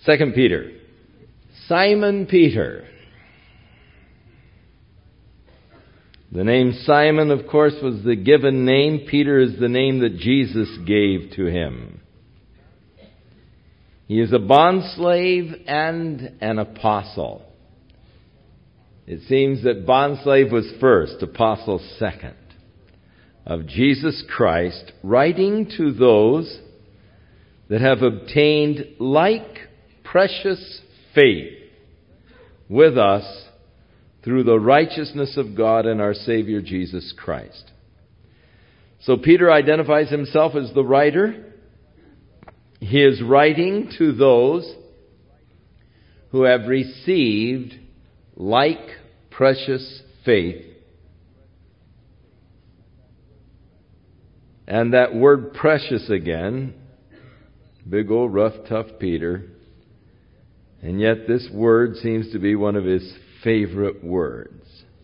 2 Peter. Simon Peter. The name Simon, of course, was the given name. Peter is the name that Jesus gave to him. He is a bondslave and an apostle. It seems that bondslave was first, apostle second, of Jesus Christ, writing to those that have obtained like precious faith with us through the righteousness of God and our Savior Jesus Christ. So Peter identifies himself as the writer. He is writing to those who have received like precious faith. And that word precious again, big old rough tough Peter. And yet this word seems to be one of his favorite words.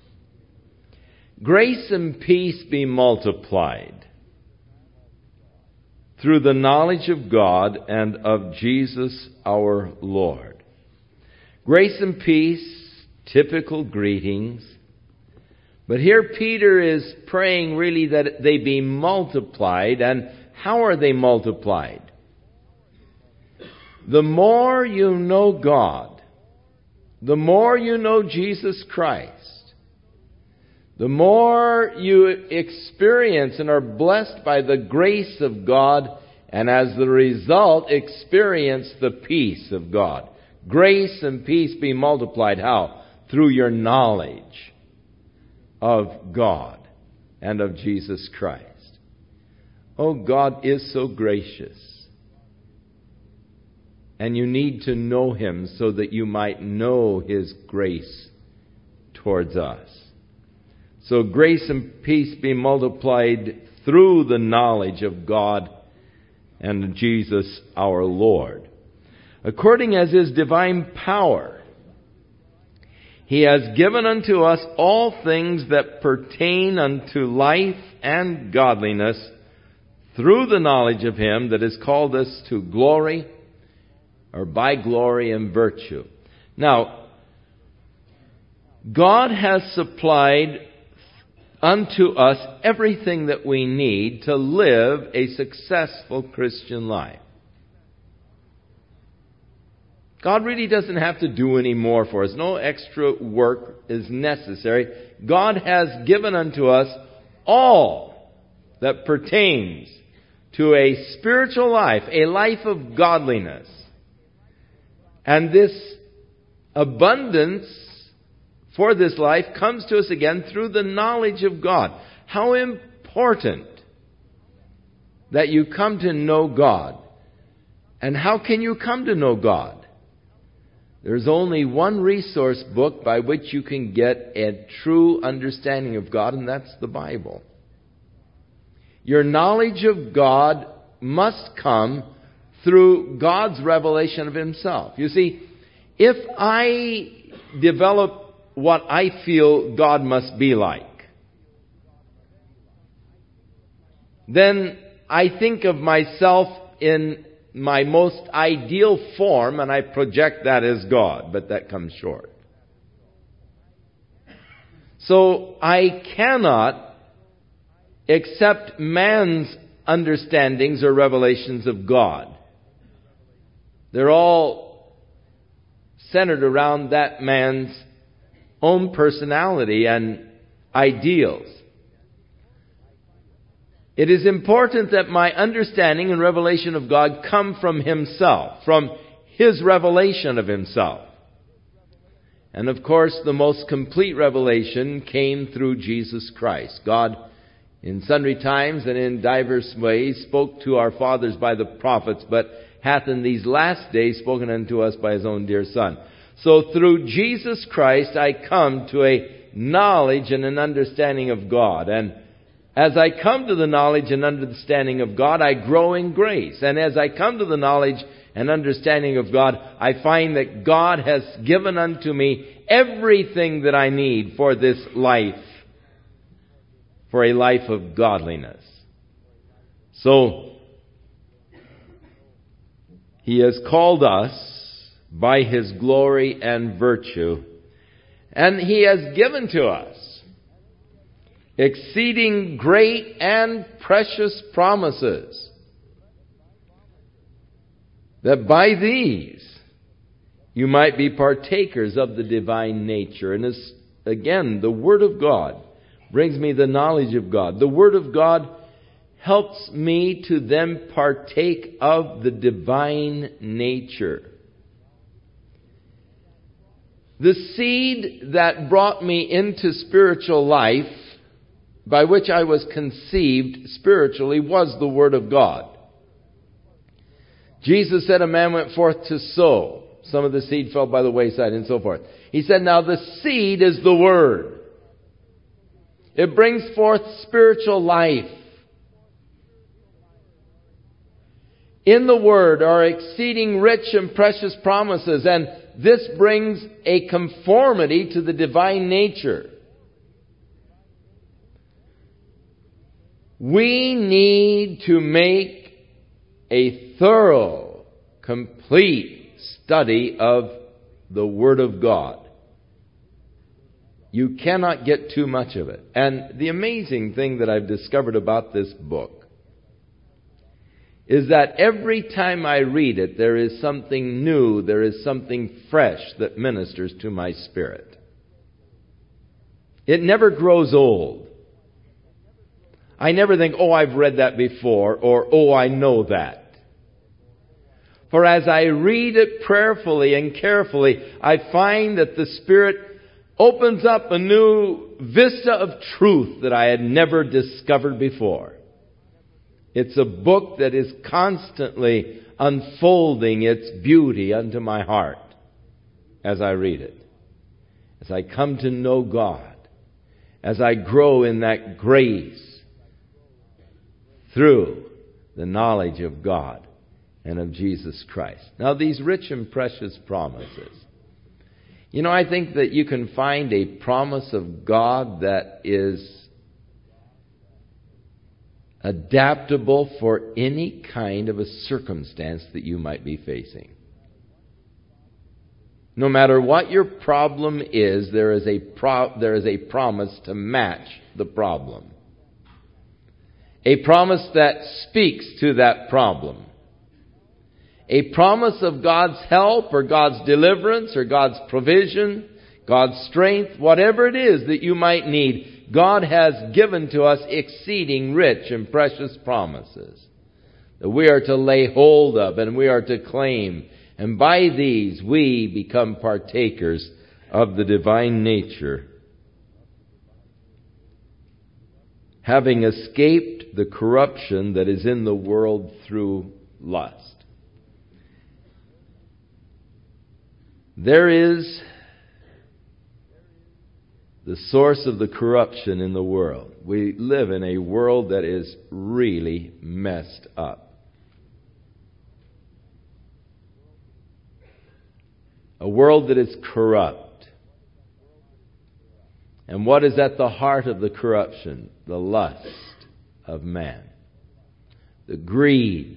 Grace and peace be multiplied through the knowledge of God and of Jesus our Lord. Grace and peace, typical greetings. But here Peter is praying really that they be multiplied. And how are they multiplied? The more you know God, the more you know Jesus Christ, the more you experience and are blessed by the grace of God, and as the result, experience the peace of God. Grace and peace be multiplied. How? Through your knowledge of God and of Jesus Christ. Oh, God is so gracious. And you need to know Him so that you might know His grace towards us. So grace and peace be multiplied through the knowledge of God and Jesus our Lord. According as His divine power, He has given unto us all things that pertain unto life and godliness through the knowledge of Him that has called us to glory, or by glory and virtue. Now, God has supplied unto us everything that we need to live a successful Christian life. God really doesn't have to do any more for us. No extra work is necessary. God has given unto us all that pertains to a spiritual life, a life of godliness. And this abundance for this life comes to us again through the knowledge of God. How important that you come to know God. And how can you come to know God? There's only one resource book by which you can get a true understanding of God, and that's the Bible. Your knowledge of God must come through God's revelation of Himself. You see, if I develop what I feel God must be like, then I think of myself in my most ideal form, and I project that as God, but that comes short. So I cannot accept man's understandings or revelations of God. They're all centered around that man's own personality and ideals. It is important that my understanding and revelation of God come from Himself, from His revelation of Himself. And of course, the most complete revelation came through Jesus Christ. God, in sundry times and in divers ways, spoke to our fathers by the prophets, but hath in these last days spoken unto us by His own dear Son. So through Jesus Christ, I come to a knowledge and an understanding of God. And as I come to the knowledge and understanding of God, I grow in grace. And as I come to the knowledge and understanding of God, I find that God has given unto me everything that I need for this life, for a life of godliness. So, He has called us by His glory and virtue. And He has given to us exceeding great and precious promises, that by these you might be partakers of the divine nature. And as, again, the Word of God brings me the knowledge of God. The Word of God helps me to then partake of the divine nature. The seed that brought me into spiritual life, by which I was conceived spiritually, was the Word of God. Jesus said a man went forth to sow. Some of the seed fell by the wayside and so forth. He said, now the seed is the Word. It brings forth spiritual life. In the Word are exceeding rich and precious promises, and this brings a conformity to the divine nature. We need to make a thorough, complete study of the Word of God. You cannot get too much of it. And the amazing thing that I've discovered about this book is that every time I read it, there is something new, there is something fresh that ministers to my spirit. It never grows old. I never think, oh, I've read that before, or oh, I know that. For as I read it prayerfully and carefully, I find that the Spirit opens up a new vista of truth that I had never discovered before. It's a book that is constantly unfolding its beauty unto my heart as I read it. As I come to know God, as I grow in that grace through the knowledge of God and of Jesus Christ. Now, these rich and precious promises. You know, I think that you can find a promise of God that is adaptable for any kind of a circumstance that you might be facing. No matter what your problem is, there is a promise to match the problem. A promise that speaks to that problem. A promise of God's help or God's deliverance or God's provision, God's strength, whatever it is that you might need, God has given to us exceeding rich and precious promises that we are to lay hold of and we are to claim. And by these we become partakers of the divine nature, having escaped the corruption that is in the world through lust. There is the source of the corruption in the world. We live in a world that is really messed up. A world that is corrupt. And what is at the heart of the corruption? The lust of man. The greed.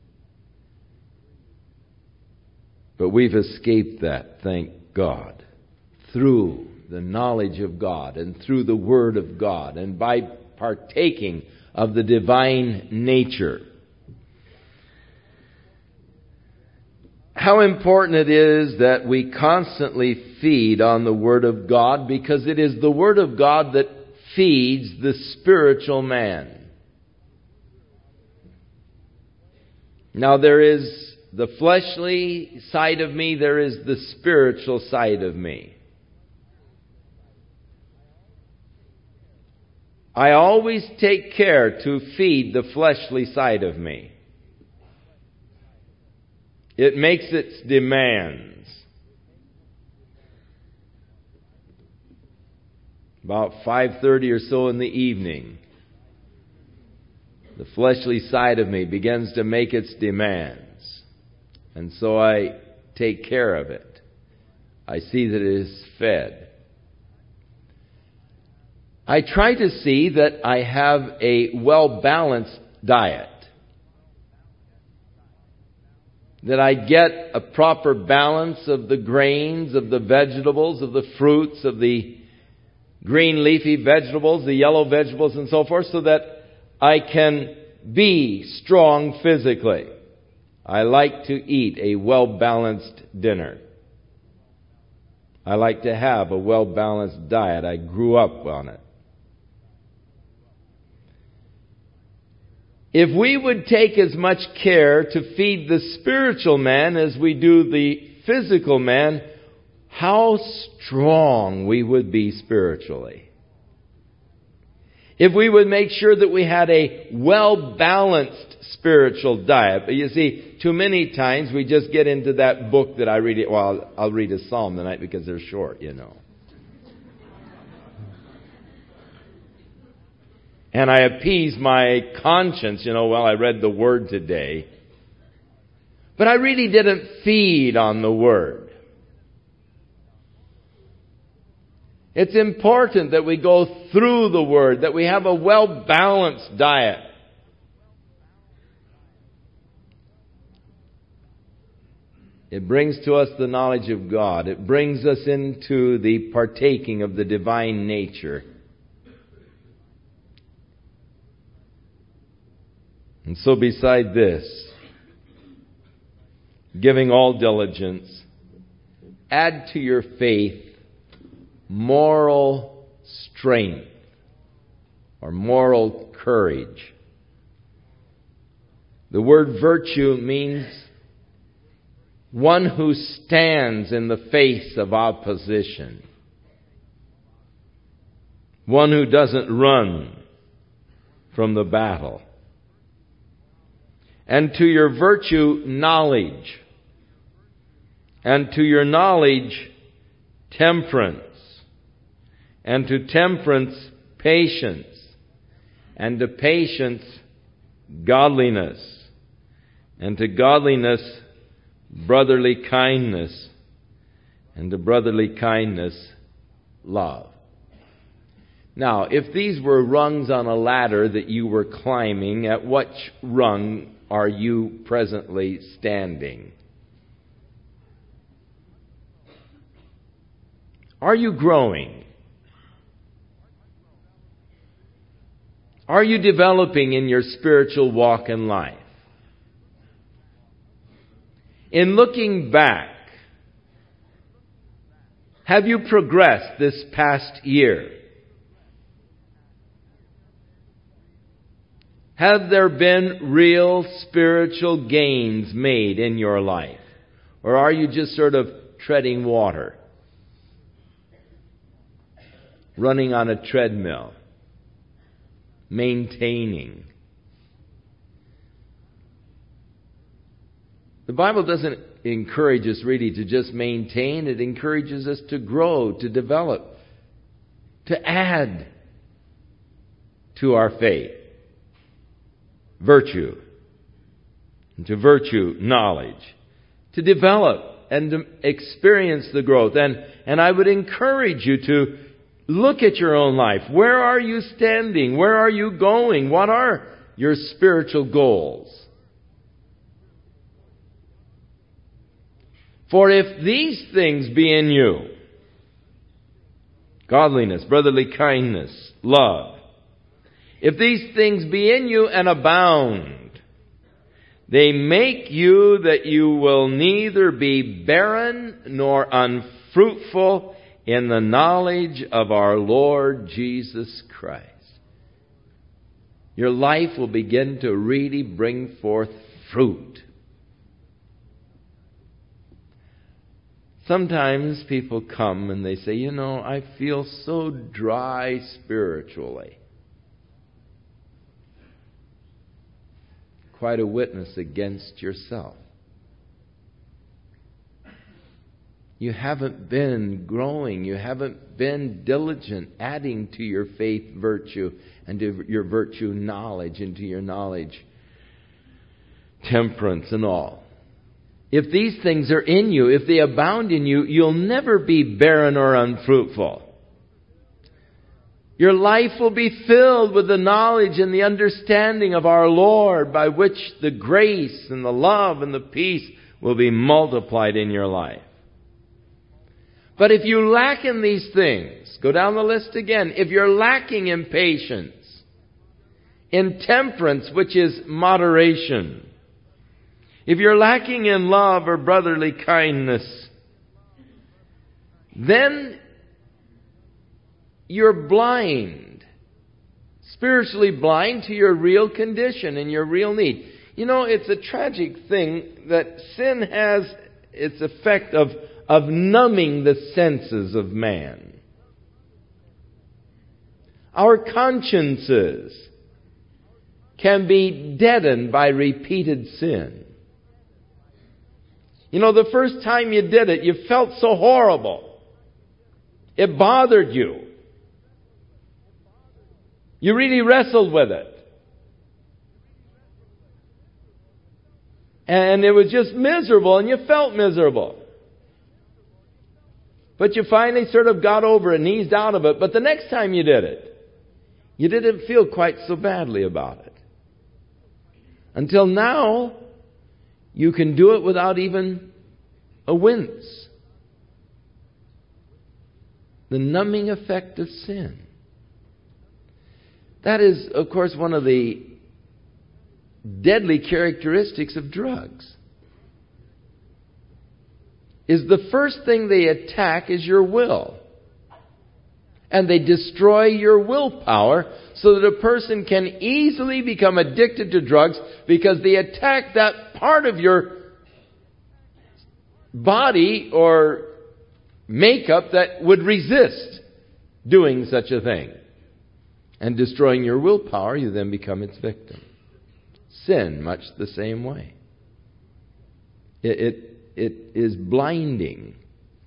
But we've escaped that, thank God, through the knowledge of God and through the Word of God and by partaking of the divine nature. How important it is that we constantly feed on the Word of God, because it is the Word of God that feeds the spiritual man. Now there is the fleshly side of me, there is the spiritual side of me. I always take care to feed the fleshly side of me. It makes its demands. About 5:30 or so in the evening, the fleshly side of me begins to make its demands. And so I take care of it. I see that it is fed. I try to see that I have a well-balanced diet. that I get a proper balance of the grains, of the vegetables, of the fruits, of the green leafy vegetables, the yellow vegetables, and so forth, so that I can be strong physically. I like to eat a well-balanced dinner. I like to have a well-balanced diet. I grew up on it. If we would take as much care to feed the spiritual man as we do the physical man, how strong we would be spiritually. If we would make sure that we had a well-balanced spiritual diet. But you see, too many times we just get into that book that I read. Well, I'll read a psalm tonight because they're short, you know. And I appease my conscience, well, I read the Word today. But I really didn't feed on the Word. It's important that we go through the Word, that we have a well-balanced diet. It brings to us the knowledge of God. It brings us into the partaking of the divine nature. And so beside this, giving all diligence, add to your faith moral strength or moral courage. The word virtue means one who stands in the face of opposition. One who doesn't run from the battle. And to your virtue, knowledge. And to your knowledge, temperance. And to temperance, patience. And to patience, godliness. And to godliness, brotherly kindness. And to brotherly kindness, love. Now, if these were rungs on a ladder that you were climbing, at what rung are you presently standing? Are you growing? Are you developing in your spiritual walk in life? In looking back, have you progressed this past year? Have there been real spiritual gains made in your life? Or are you just sort of treading water? Running on a treadmill? Maintaining? The Bible doesn't encourage us really to just maintain. It encourages us to grow, to develop, to add to our faith. Virtue. And to virtue, knowledge. To develop and to experience the growth. And I would encourage you to look at your own life. Where are you standing? Where are you going? What are your spiritual goals? For if these things be in you, godliness, brotherly kindness, love, if these things be in you and abound, they make you that you will neither be barren nor unfruitful in the knowledge of our Lord Jesus Christ. Your life will begin to really bring forth fruit. Sometimes people come and they say, I feel so dry spiritually. Quite a witness against yourself. You haven't been growing. You haven't been diligent, adding to your faith virtue and to your virtue knowledge, and to your knowledge temperance and all. If these things are in you, if they abound in you, you'll never be barren or unfruitful. Your life will be filled with the knowledge and the understanding of our Lord, by which the grace and the love and the peace will be multiplied in your life. But if you lack in these things, go down the list again. If you're lacking in patience, in temperance, which is moderation, if you're lacking in love or brotherly kindness, then you're blind, spiritually blind to your real condition and your real need. You know, it's a tragic thing that sin has its effect of numbing the senses of man. Our consciences can be deadened by repeated sin. You know, the first time you did it, you felt so horrible. It bothered you. You really wrestled with it. And it was just miserable, and you felt miserable. But you finally sort of got over it and eased out of it. But the next time you did it, you didn't feel quite so badly about it. Until now, you can do it without even a wince. The numbing effect of sin. That is, of course, one of the deadly characteristics of drugs. Is the first thing they attack is your will. And they destroy your willpower so that a person can easily become addicted to drugs because they attack that part of your body or makeup that would resist doing such a thing. And destroying your willpower, you then become its victim. Sin, much the same way. It is blinding.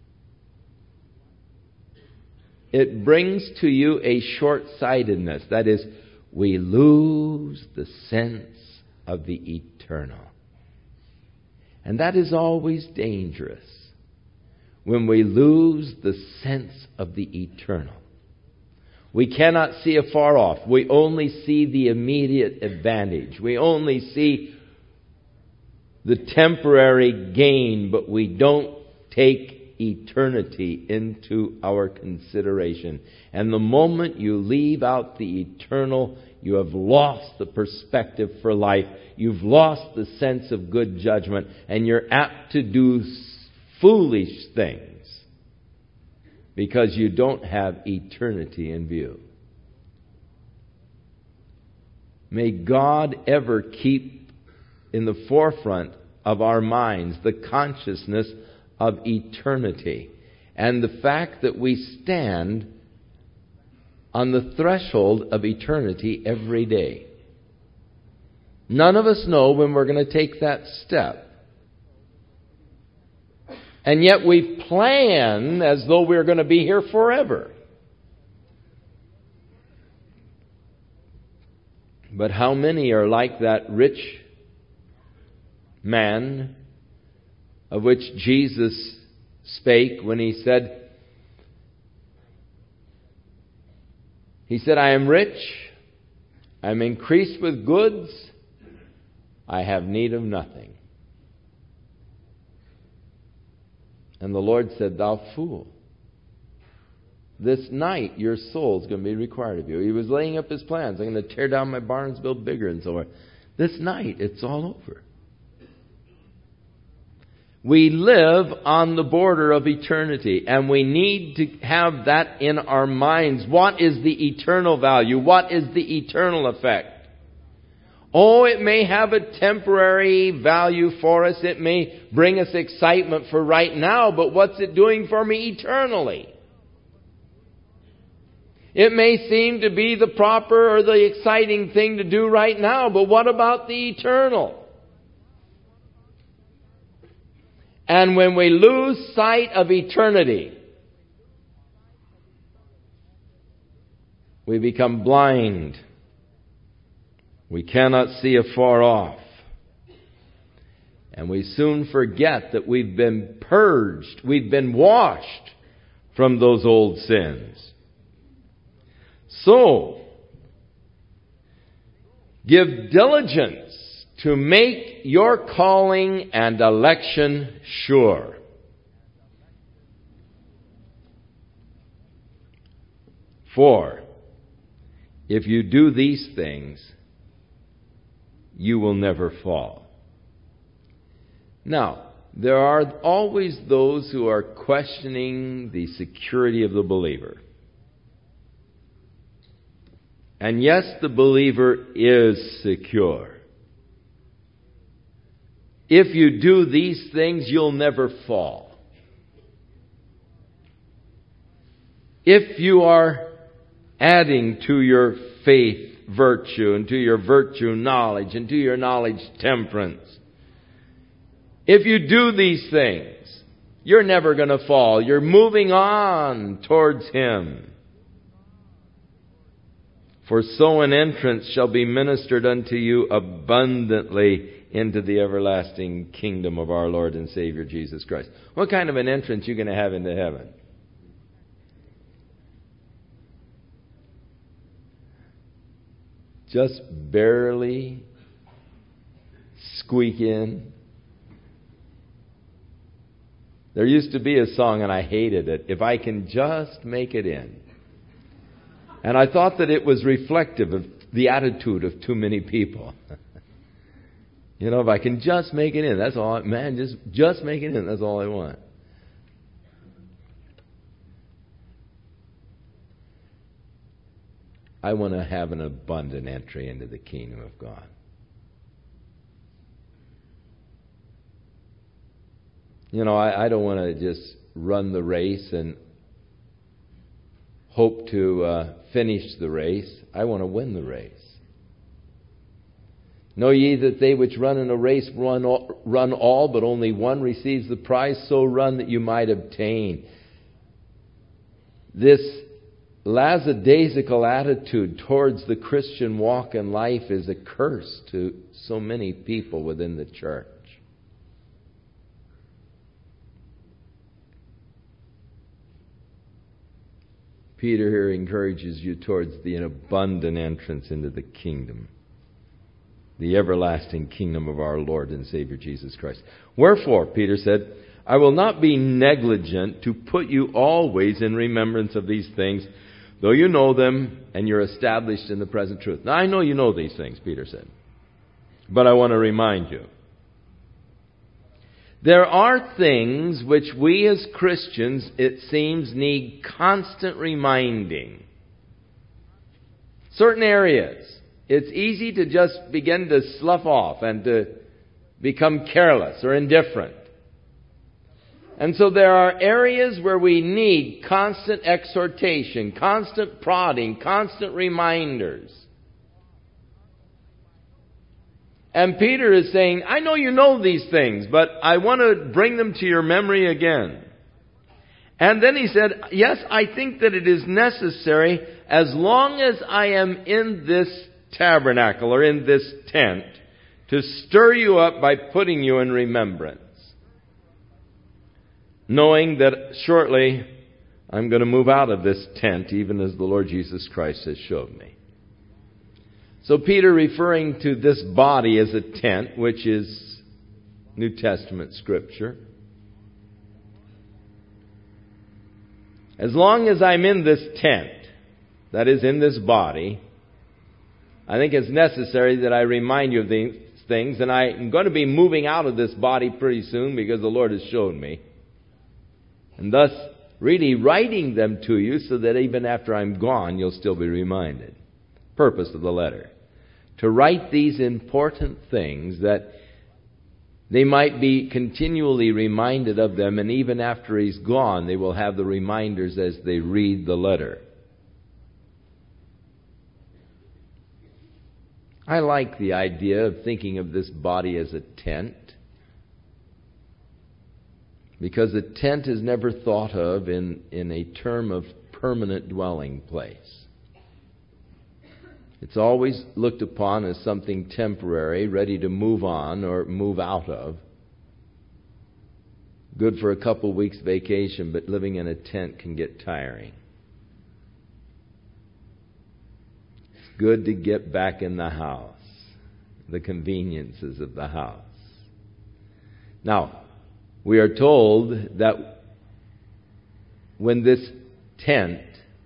It brings to you a short-sightedness. That is, we lose the sense of the eternal. And that is always dangerous. When we lose the sense of the eternal. We cannot see afar off. We only see the immediate advantage. We only see the temporary gain, but we don't take eternity into our consideration. And the moment you leave out the eternal, you have lost the perspective for life. You've lost the sense of good judgment, and you're apt to do foolish things because you don't have eternity in view. May God ever keep in the forefront of our minds the consciousness of eternity and the fact that we stand on the threshold of eternity every day. None of us know when we're going to take that step. And yet we plan as though we're going to be here forever. But how many are like that rich man of which Jesus spake when he said, I am rich, I am increased with goods, I have need of nothing. And the Lord said, thou fool, this night your soul is going to be required of you. He was laying up his plans. I'm going to tear down my barns, build bigger, and so on. This night, it's all over. We live on the border of eternity, and we need to have that in our minds. What is the eternal value? What is the eternal effect? Oh, it may have a temporary value for us. It may bring us excitement for right now, but what's it doing for me eternally? It may seem to be the proper or the exciting thing to do right now, but what about the eternal? And when we lose sight of eternity, we become blind. We cannot see afar off. And we soon forget that we've been purged, we've been washed from those old sins. So, give diligence to make your calling and election sure. For if you do these things, you will never fall. Now, there are always those who are questioning the security of the believer. And yes, the believer is secure. If you do these things, you'll never fall. If you are adding to your faith virtue, and to your virtue knowledge, and to your knowledge temperance, if you do these things, you're never going to fall. You're moving on towards Him. For so an entrance shall be ministered unto you abundantly into the everlasting kingdom of our Lord and Savior Jesus Christ. What kind of an entrance are you going to have into heaven? Just barely squeak in. There used to be a song, and I hated it, "If I Can Just Make It In." And I thought that it was reflective of the attitude of too many people. You know, if I can just make it in, that's all. Man, just make it in, that's all I want. I want to have an abundant entry into the kingdom of God. You know, I don't want to just run the race and hope to finish the race. I want to win the race. Know ye that they which run in a race run all, but only one receives the prize? So run that you might obtain. This lackadaisical attitude towards the Christian walk in life is a curse to so many people within the church. Peter here encourages you towards the abundant entrance into the kingdom, the everlasting kingdom of our Lord and Savior Jesus Christ. Wherefore, Peter said, I will not be negligent to put you always in remembrance of these things, though you know them and you're established in the present truth. Now, I know you know these things, Peter said, but I want to remind you. There are things which we as Christians, it seems, need constant reminding. Certain areas, it's easy to just begin to slough off and to become careless or indifferent. And so there are areas where we need constant exhortation, constant prodding, constant reminders. And Peter is saying, I know you know these things, but I want to bring them to your memory again. And then he said, yes, I think that it is necessary, as long as I am in this tabernacle or in this tent, to stir you up by putting you in remembrance. Knowing that shortly I'm going to move out of this tent, even as the Lord Jesus Christ has showed me. So Peter, referring to this body as a tent, which is New Testament Scripture, as long as I'm in this tent, that is, in this body, I think it's necessary that I remind you of these things, and I'm going to be moving out of this body pretty soon because the Lord has shown me. And thus, really writing them to you so that even after I'm gone, you'll still be reminded. Purpose of the letter. To write these important things that they might be continually reminded of them, and even after he's gone, they will have the reminders as they read the letter. I like the idea of thinking of this body as a tent, because a tent is never thought of in a term of permanent dwelling place. It's always looked upon as something temporary, ready to move on or move out of. Good for a couple weeks vacation, but living in a tent can get tiring. It's good to get back in the house the conveniences of the house. Now, we are told that when this tent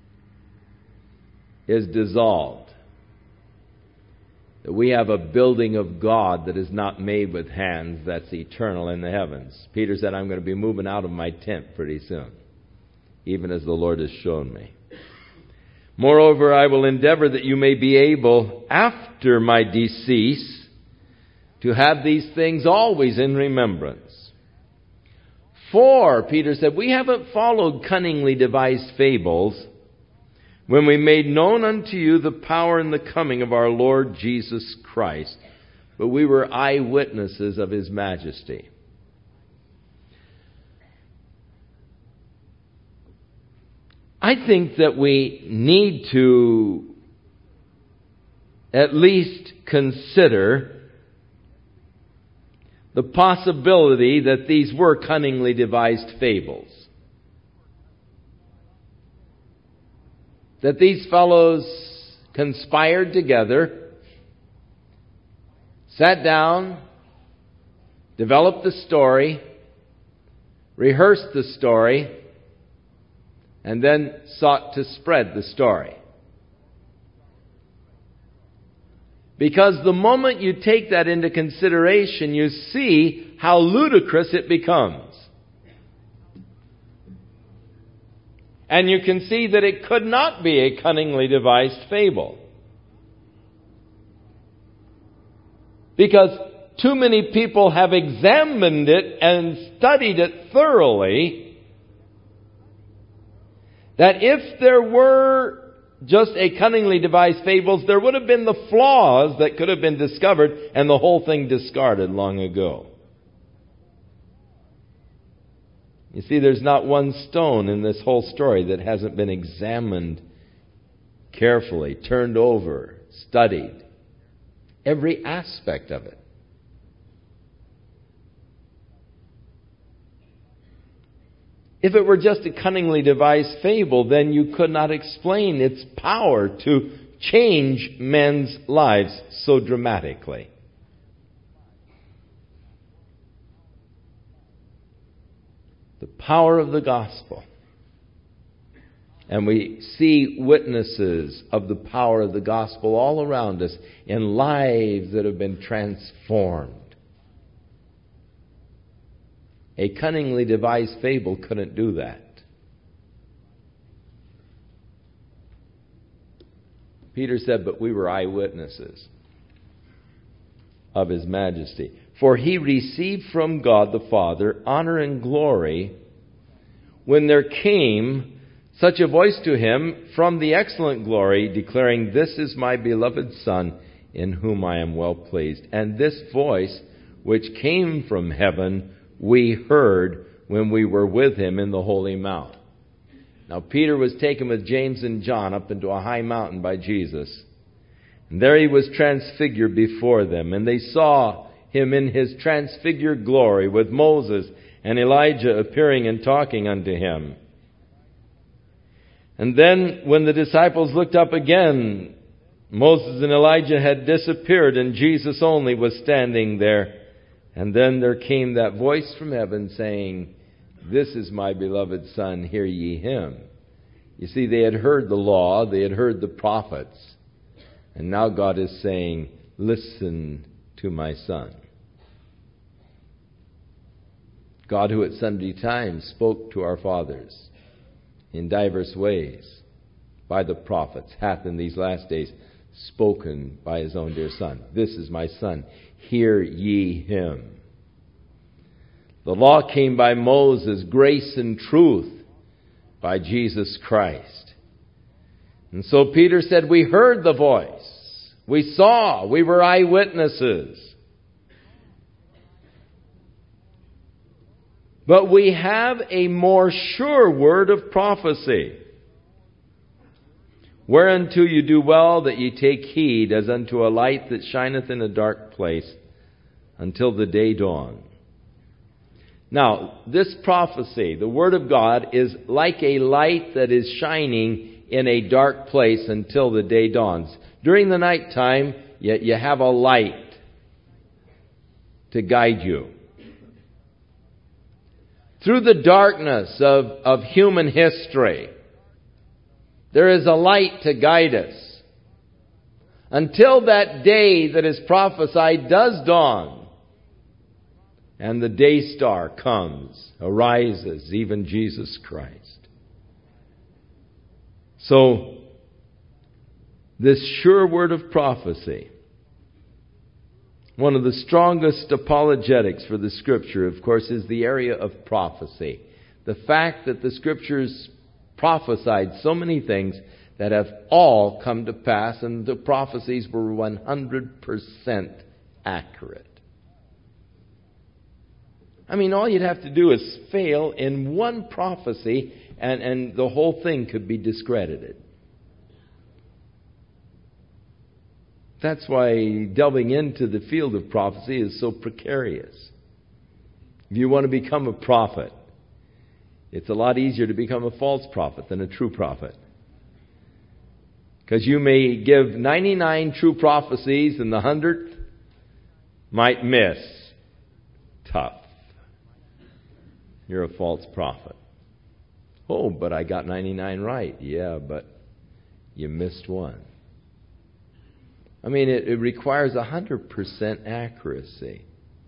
is dissolved, that we have a building of God that is not made with hands, that's eternal in the heavens. Peter said, I'm going to be moving out of my tent pretty soon, even as the Lord has shown me. Moreover, I will endeavor that you may be able, after my decease, to have these things always in remembrance. For, Peter said, we haven't followed cunningly devised fables when we made known unto you the power and the coming of our Lord Jesus Christ, but we were eyewitnesses of His majesty. I think that we need to at least consider the possibility that these were cunningly devised fables. That these fellows conspired together, sat down, developed the story, rehearsed the story, and then sought to spread the story. Because the moment you take that into consideration, you see how ludicrous it becomes. And you can see that it could not be a cunningly devised fable. Because too many people have examined it and studied it thoroughly, that if there were just a cunningly devised fables, there would have been the flaws that could have been discovered and the whole thing discarded long ago. You see, there's not one stone in this whole story that hasn't been examined carefully, turned over, studied. Every aspect of it. If it were just a cunningly devised fable, then you could not explain its power to change men's lives so dramatically. The power of the gospel. And we see witnesses of the power of the gospel all around us in lives that have been transformed. A cunningly devised fable couldn't do that. Peter said, but we were eyewitnesses of His majesty. For He received from God the Father honor and glory when there came such a voice to Him from the excellent glory, declaring, This is my beloved Son, in whom I am well pleased. And this voice, which came from heaven, we heard when we were with Him in the Holy Mount. Now Peter was taken with James and John up into a high mountain by Jesus. And there He was transfigured before them. And they saw Him in His transfigured glory, with Moses and Elijah appearing and talking unto Him. And then when the disciples looked up again, Moses and Elijah had disappeared and Jesus only was standing there. And then there came that voice from heaven saying, This is my beloved Son, hear ye Him. You see, they had heard the law, they had heard the prophets. And now God is saying, Listen to my Son. God, who at sundry times spoke to our fathers in diverse ways by the prophets, hath in these last days spoken by His own dear Son. This is my Son, hear ye Him. The law came by Moses, grace and truth by Jesus Christ. And so Peter said, we heard the voice. We saw. We were eyewitnesses. But we have a more sure word of prophecy. Whereunto you do well that ye take heed, as unto a light that shineth in a dark place, until the day dawn. Now, this prophecy, the Word of God, is like a light that is shining in a dark place until the day dawns. During the nighttime, you have a light to guide you. Through the darkness of human history, there is a light to guide us. Until that day that is prophesied does dawn, and the day star comes, arises, even Jesus Christ. So, this sure word of prophecy, one of the strongest apologetics for the Scripture, of course, is the area of prophecy. The fact that the Scriptures prophesied so many things that have all come to pass, and the prophecies were 100% accurate. I mean, all you'd have to do is fail in one prophecy, and the whole thing could be discredited. That's why delving into the field of prophecy is so precarious. If you want to become a prophet, it's a lot easier to become a false prophet than a true prophet. Because you may give 99 true prophecies and the 100th might miss. Tough. You're a false prophet. Oh, but I got 99 right. Yeah, but you missed one. I mean, it requires 100% accuracy.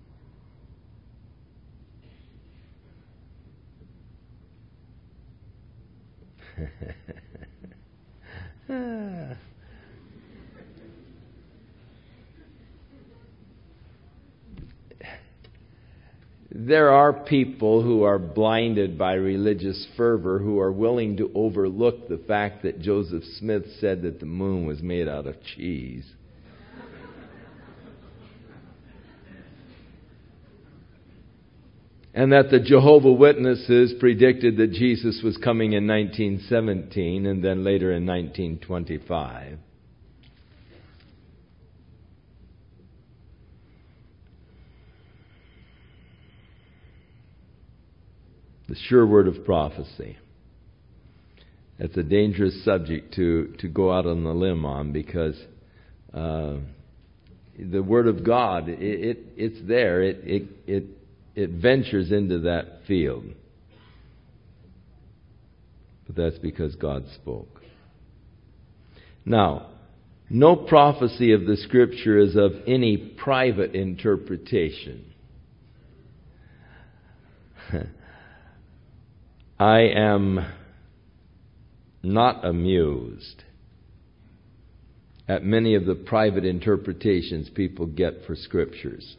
There are people who are blinded by religious fervor who are willing to overlook the fact that Joseph Smith said that the moon was made out of cheese. And that the Jehovah's Witnesses predicted that Jesus was coming in 1917 and then later in 1925. The sure word of prophecy. That's a dangerous subject to go out on the limb on, because the Word of God, it's there. It ventures into that field. But that's because God spoke. Now, no prophecy of the Scripture is of any private interpretation. I am not amused at many of the private interpretations people get for Scriptures.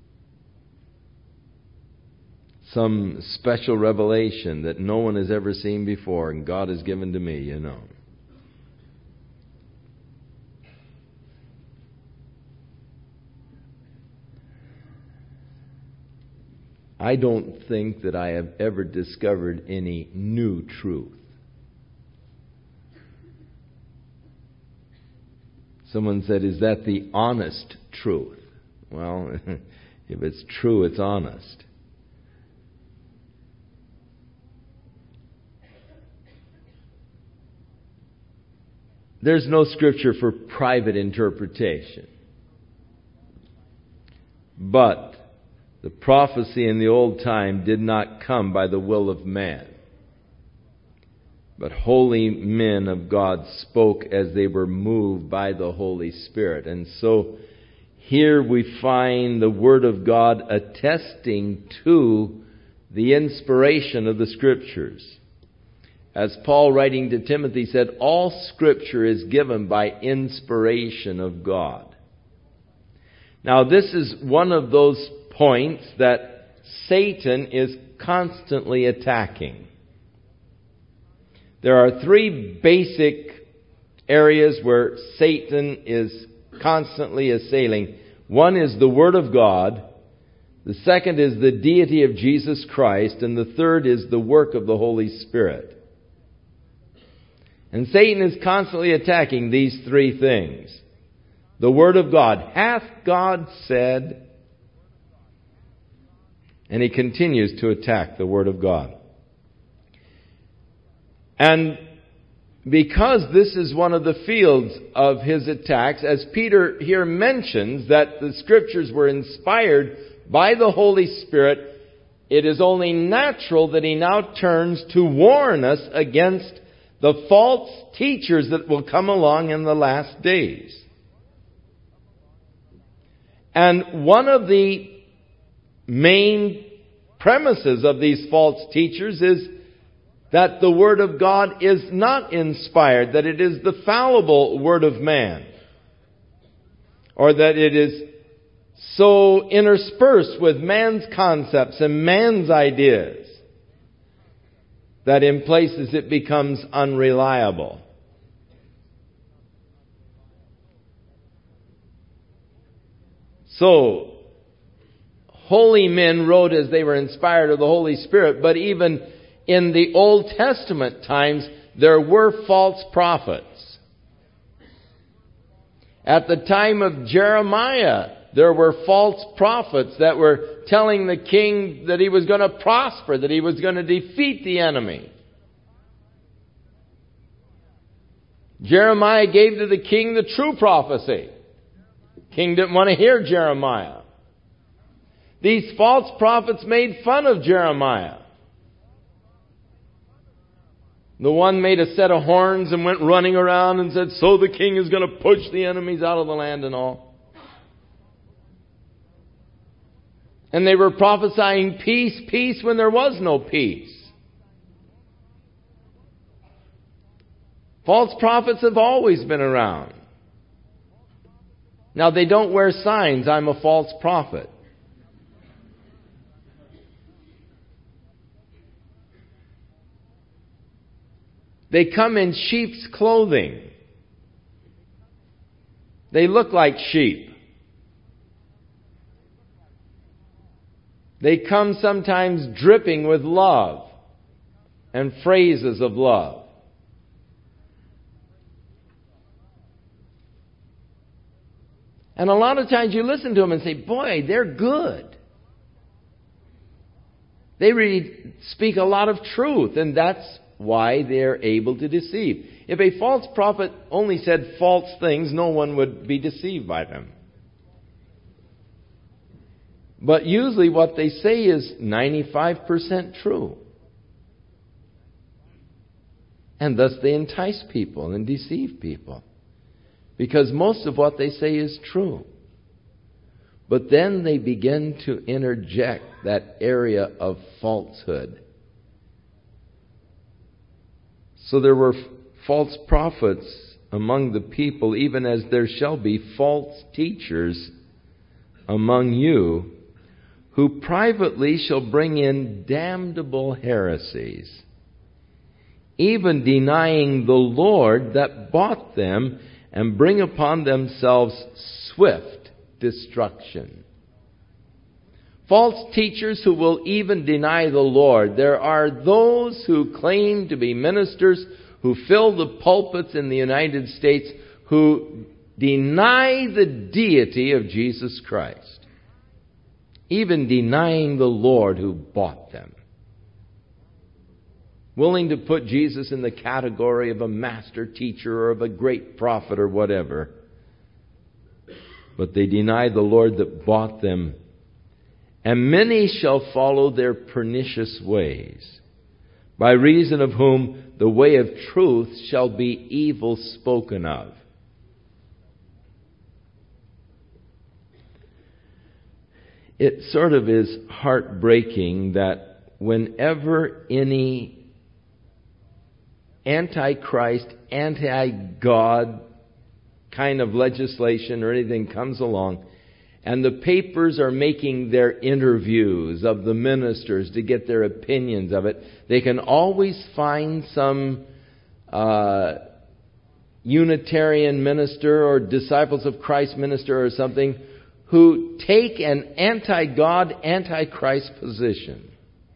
Some special revelation that no one has ever seen before and God has given to me, you know. I don't think that I have ever discovered any new truth. Someone said, is that the honest truth? Well, if it's true, it's honest. There's no Scripture for private interpretation. But the prophecy in the old time did not come by the will of man. But holy men of God spoke as they were moved by the Holy Spirit. And so here we find the Word of God attesting to the inspiration of the Scriptures. As Paul, writing to Timothy, said, all Scripture is given by inspiration of God. Now, this is one of those points that Satan is constantly attacking. There are three basic areas where Satan is constantly assailing. One is the Word of God. The second is the deity of Jesus Christ. And the third is the work of the Holy Spirit. And Satan is constantly attacking these three things. The Word of God. Hath God said? And he continues to attack the Word of God. And because this is one of the fields of his attacks, as Peter here mentions that the Scriptures were inspired by the Holy Spirit, it is only natural that he now turns to warn us against the false teachers that will come along in the last days. And one of the main premises of these false teachers is that the Word of God is not inspired, that it is the fallible Word of man, or that it is so interspersed with man's concepts and man's ideas that in places it becomes unreliable. So, holy men wrote as they were inspired of the Holy Spirit, but even in the Old Testament times, there were false prophets. At the time of Jeremiah, there were false prophets that were telling the king that he was going to prosper, that he was going to defeat the enemy. Jeremiah gave to the king the true prophecy. The king didn't want to hear Jeremiah. These false prophets made fun of Jeremiah. The one made a set of horns and went running around and said, so the king is going to push the enemies out of the land and all. And they were prophesying peace, peace when there was no peace. False prophets have always been around. Now they don't wear signs, I'm a false prophet. They come in sheep's clothing. They look like sheep. They come sometimes dripping with love and phrases of love. And a lot of times you listen to them and say, boy, they're good. They really speak a lot of truth, and that's why they're able to deceive. If a false prophet only said false things, no one would be deceived by them. But usually what they say is 95% true. And thus they entice people and deceive people. Because most of what they say is true. But then they begin to interject that area of falsehood. So there were false prophets among the people, even as there shall be false teachers among you, who privately shall bring in damnable heresies, even denying the Lord that bought them, and bring upon themselves swift destruction. False teachers who will even deny the Lord. There are those who claim to be ministers who fill the pulpits in the United States who deny the deity of Jesus Christ, even denying the Lord who bought them. Willing to put Jesus in the category of a master teacher or of a great prophet or whatever. But they deny the Lord that bought them. And many shall follow their pernicious ways, by reason of whom the way of truth shall be evil spoken of. It sort of is heartbreaking that whenever any anti-Christ, anti-God kind of legislation or anything comes along, and the papers are making their interviews of the ministers to get their opinions of it, they can always find some Unitarian minister or Disciples of Christ minister or something who take an anti-God, anti-Christ position.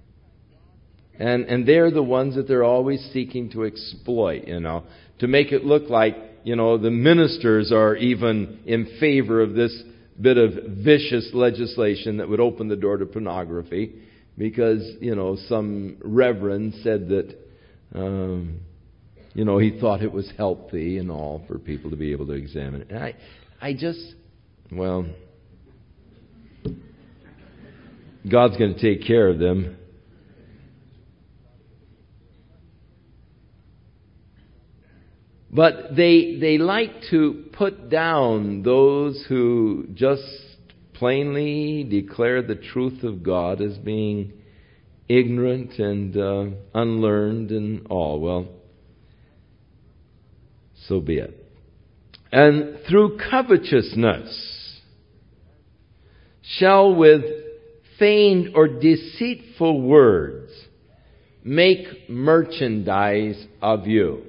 And they're the ones that they're always seeking to exploit, to make it look like, the ministers are even in favor of this bit of vicious legislation that would open the door to pornography because, some reverend said that, he thought it was healthy and all for people to be able to examine it. And God's going to take care of them. But they like to put down those who just plainly declare the truth of God as being ignorant and unlearned and all. Well, so be it. And through covetousness shall with feigned or deceitful words make merchandise of you.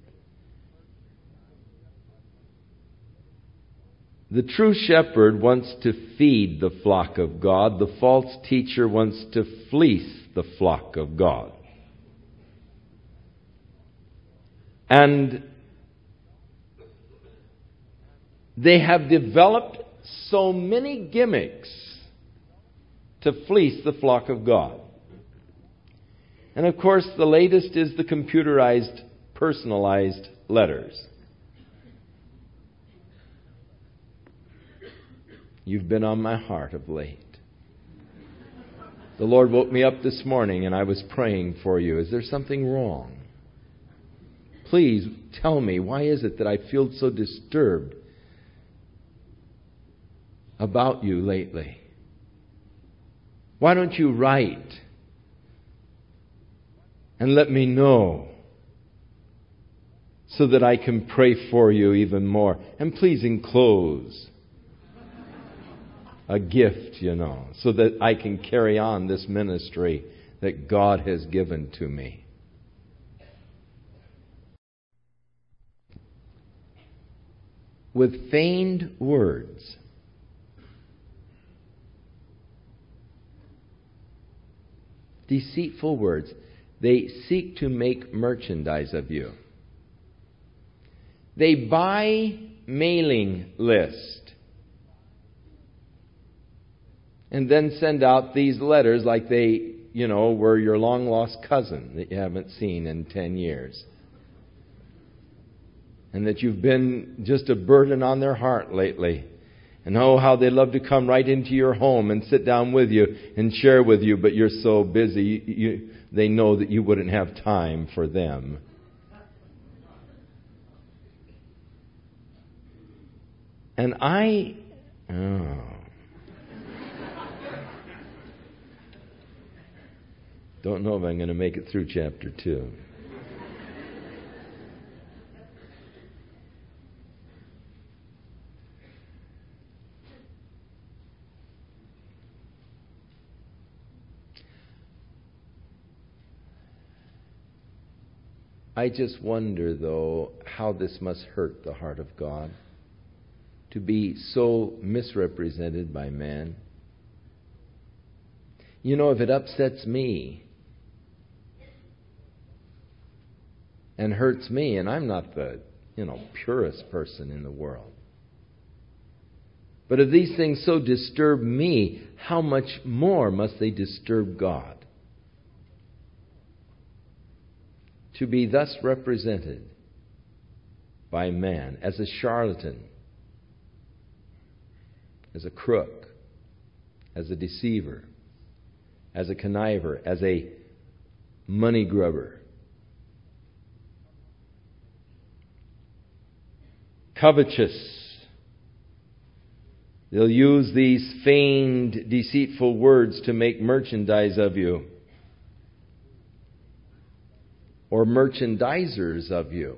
The true shepherd wants to feed the flock of God. The false teacher wants to fleece the flock of God. And they have developed so many gimmicks to fleece the flock of God. And of course, the latest is the computerized, personalized letters. You've been on my heart of late. The Lord woke me up this morning and I was praying for you. Is there something wrong? Please tell me, why is it that I feel so disturbed about you lately? Why don't you write and let me know so that I can pray for you even more? And please enclose a gift, so that I can carry on this ministry that God has given to me. With feigned words. Deceitful words. They seek to make merchandise of you. They buy mailing lists. And then send out these letters like they, were your long-lost cousin that you haven't seen in 10 years. And that you've been just a burden on their heart lately. And oh, how they love to come right into your home and sit down with you and share with you, but you're so busy, they know that you wouldn't have time for them. And don't know if I'm going to make it through chapter 2. I just wonder, though, how this must hurt the heart of God to be so misrepresented by man. If it upsets me and hurts me, and I'm not the, purest person in the world. But if these things so disturb me, how much more must they disturb God? To be thus represented by man as a charlatan, as a crook, as a deceiver, as a conniver, as a money grubber. Covetous. They'll use these feigned, deceitful words to make merchandise of you. Or merchandisers of you.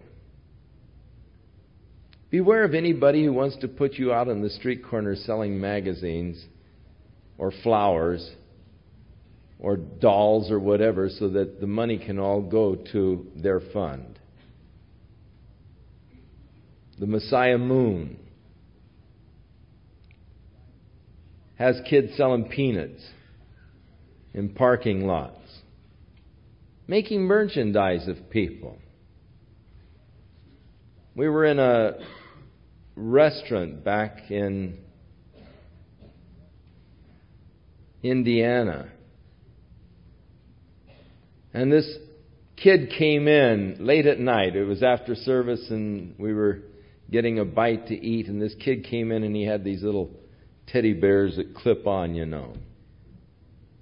Beware of anybody who wants to put you out on the street corner selling magazines or flowers or dolls or whatever so that the money can all go to their fund. The Messiah Moon has kids selling peanuts in parking lots, making merchandise of people. We were in a restaurant back in Indiana, and this kid came in late at night. It was after service, and we were getting a bite to eat, and this kid came in and he had these little teddy bears that clip on,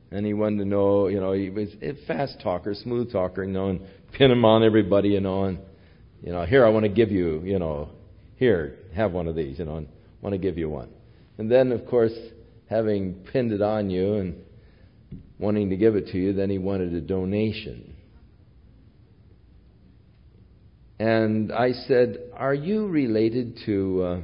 And he wanted to know, he was a fast talker, smooth talker, and pin him on everybody, and, here, I want to give you, here, have one of these, I want to give you one. And then, of course, having pinned it on you and wanting to give it to you, then he wanted a donation. And I said, are you related to,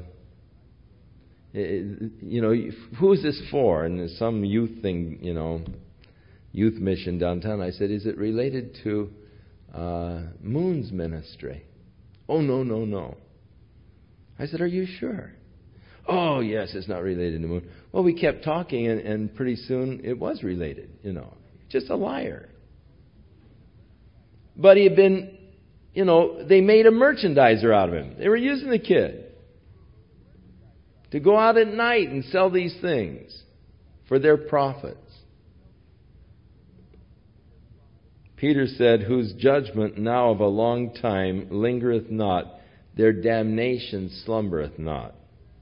who is this for? And there's some youth thing, youth mission downtown. I said, is it related to Moon's ministry? Oh, no. I said, are you sure? Oh, yes, it's not related to Moon. Well, we kept talking, and pretty soon it was related, Just a liar. But he had been, they made a merchandiser out of him. They were using the kid to go out at night and sell these things for their profits. Peter said, whose judgment now of a long time lingereth not, their damnation slumbereth not.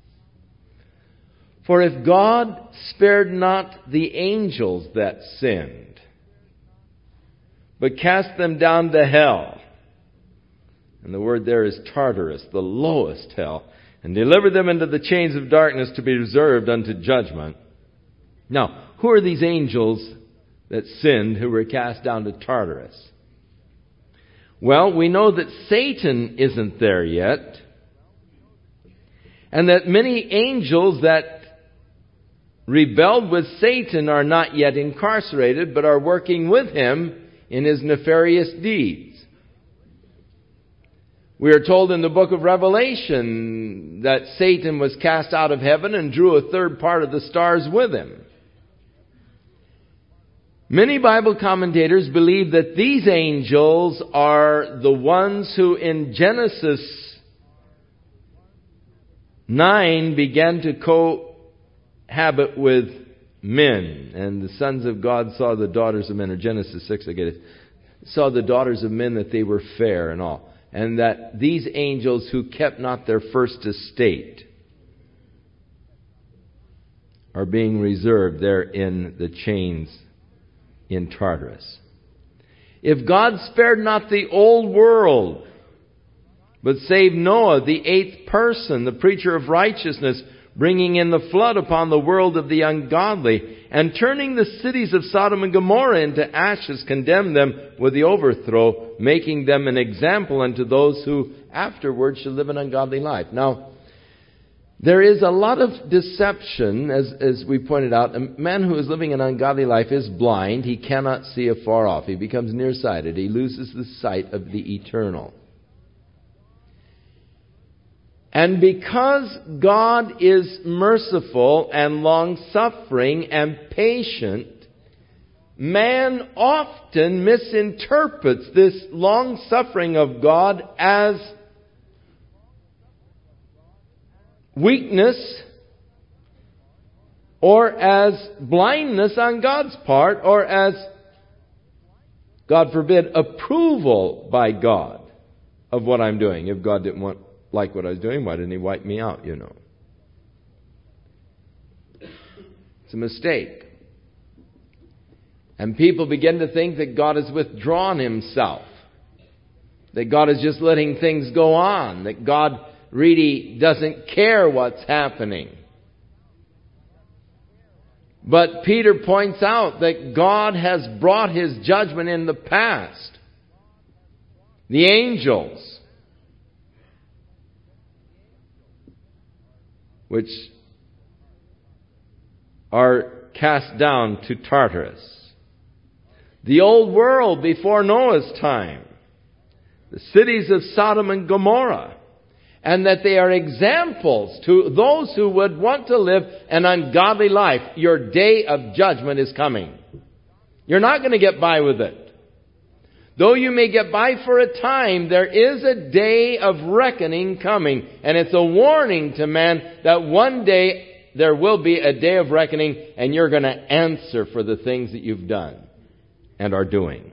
For if God spared not the angels that sinned, but cast them down to hell, and the word there is Tartarus, the lowest hell, and delivered them into the chains of darkness to be reserved unto judgment. Now, who are these angels that sinned who were cast down to Tartarus? Well, we know that Satan isn't there yet, and that many angels that rebelled with Satan are not yet incarcerated, but are working with him in his nefarious deeds. We are told in the book of Revelation that Satan was cast out of heaven and drew a third part of the stars with him. Many Bible commentators believe that these angels are the ones who in Genesis 9 began to cohabit with men. And the sons of God saw the daughters of men, or Genesis 6, I get it, saw the daughters of men that they were fair and all. And that these angels who kept not their first estate are being reserved there in the chains in Tartarus. If God spared not the old world, but saved Noah, the eighth person, the preacher of righteousness, bringing in the flood upon the world of the ungodly, and turning the cities of Sodom and Gomorrah into ashes, condemned them with the overthrow, making them an example unto those who afterwards shall live an ungodly life. Now, there is a lot of deception, as we pointed out. A man who is living an ungodly life is blind. He cannot see afar off. He becomes nearsighted. He loses the sight of the eternal. And because God is merciful and long-suffering and patient, man often misinterprets this long-suffering of God as weakness or as blindness on God's part, or as, God forbid, approval by God of what I'm doing. If God didn't like what I was doing, why didn't He wipe me out, It's a mistake. And people begin to think that God has withdrawn Himself, that God is just letting things go on, that God really doesn't care what's happening. But Peter points out that God has brought His judgment in the past. The angels, which are cast down to Tartarus. The old world before Noah's time. The cities of Sodom and Gomorrah. And that they are examples to those who would want to live an ungodly life. Your day of judgment is coming. You're not going to get by with it. Though you may get by for a time, there is a day of reckoning coming. And it's a warning to man that one day there will be a day of reckoning, and you're going to answer for the things that you've done and are doing.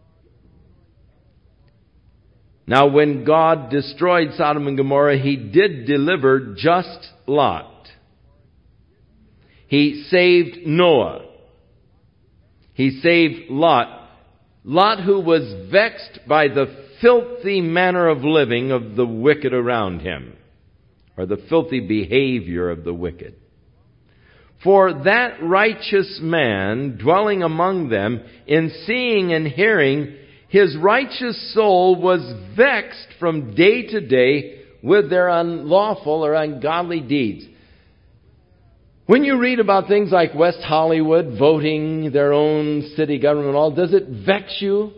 Now, when God destroyed Sodom and Gomorrah, He did deliver just Lot. He saved Noah. He saved Lot. Lot, who was vexed by the filthy manner of living of the wicked around him, or the filthy behavior of the wicked. For that righteous man dwelling among them, in seeing and hearing, his righteous soul was vexed from day to day with their unlawful or ungodly deeds. When you read about things like West Hollywood voting their own city government and all, does it vex you?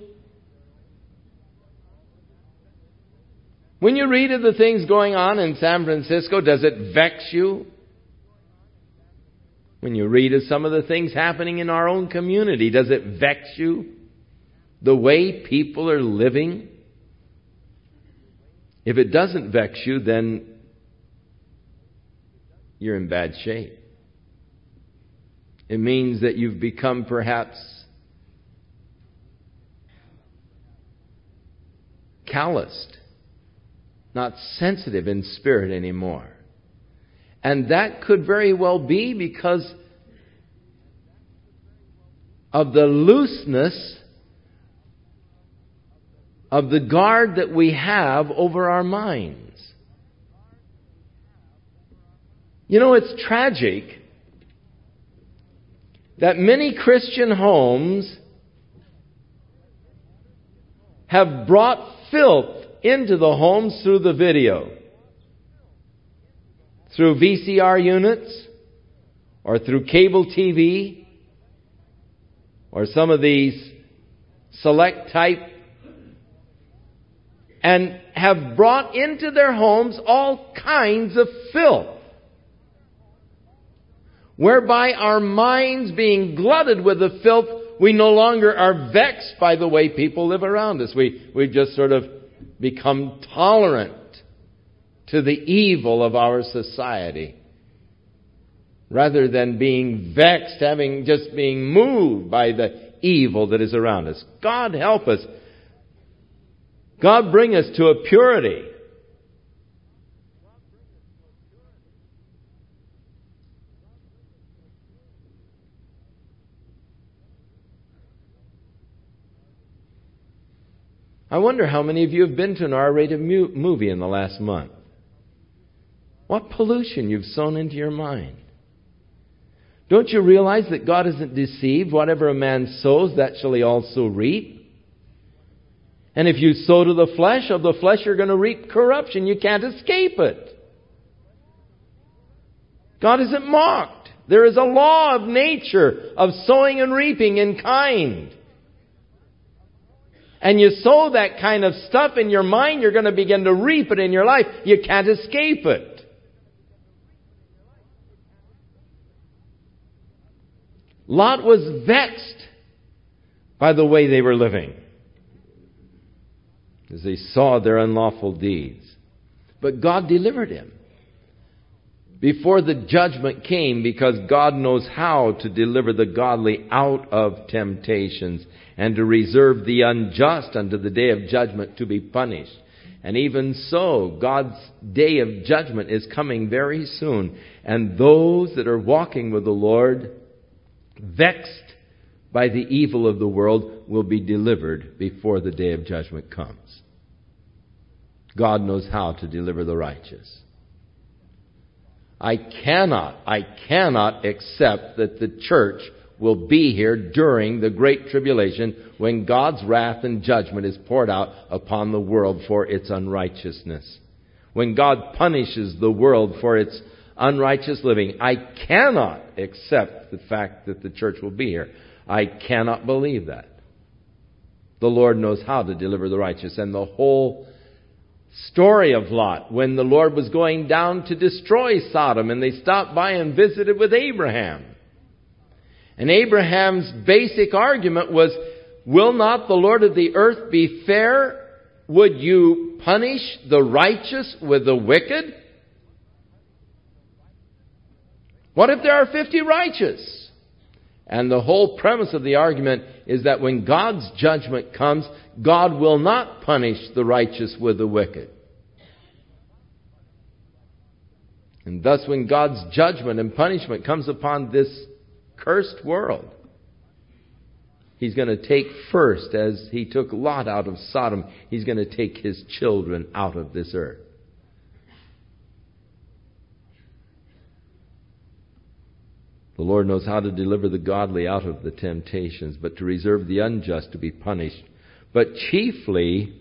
When you read of the things going on in San Francisco, does it vex you? When you read of some of the things happening in our own community, does it vex you? The way people are living? If it doesn't vex you, then you're in bad shape. It means that you've become perhaps calloused, not sensitive in spirit anymore. And that could very well be because of the looseness of the guard that we have over our minds. You know, it's tragic that many Christian homes have brought filth into the homes through the video. Through VCR units, or through cable TV, or some of these select type, and have brought into their homes all kinds of filth, whereby our minds being glutted with the filth, we no longer are vexed by the way people live around us. We've just sort of become tolerant to the evil of our society, rather than being vexed, being moved by the evil that is around us. God help us. God bring us to a purity. I wonder how many of you have been to an R-rated movie in the last month. What pollution you've sown into your mind. Don't you realize that God isn't deceived? Whatever a man sows, that shall he also reap. And if you sow to the flesh, of the flesh you're going to reap corruption. You can't escape it. God isn't mocked. There is a law of nature of sowing and reaping in kind. And you sow that kind of stuff in your mind, you're going to begin to reap it in your life. You can't escape it. Lot was vexed by the way they were living as they saw their unlawful deeds. But God delivered him before the judgment came, because God knows how to deliver the godly out of temptations and to reserve the unjust unto the day of judgment to be punished. And even so, God's day of judgment is coming very soon. And those that are walking with the Lord, vexed by the evil of the world, will be delivered before the day of judgment comes. God knows how to deliver the righteous. I cannot accept that the church will be here during the Great Tribulation, when God's wrath and judgment is poured out upon the world for its unrighteousness. When God punishes the world for its unrighteous living. I cannot accept the fact that the church will be here. I cannot believe that. The Lord knows how to deliver the righteous. And the whole story of Lot, when the Lord was going down to destroy Sodom, and they stopped by and visited with Abraham. And Abraham's basic argument was, will not the Lord of the earth be fair? Would you punish the righteous with the wicked? What if there are 50 righteous? And the whole premise of the argument is that when God's judgment comes, God will not punish the righteous with the wicked. And thus, when God's judgment and punishment comes upon this cursed world, He's going to take first, as He took Lot out of Sodom, He's going to take His children out of this earth. The Lord knows how to deliver the godly out of the temptations, but to reserve the unjust to be punished. But chiefly,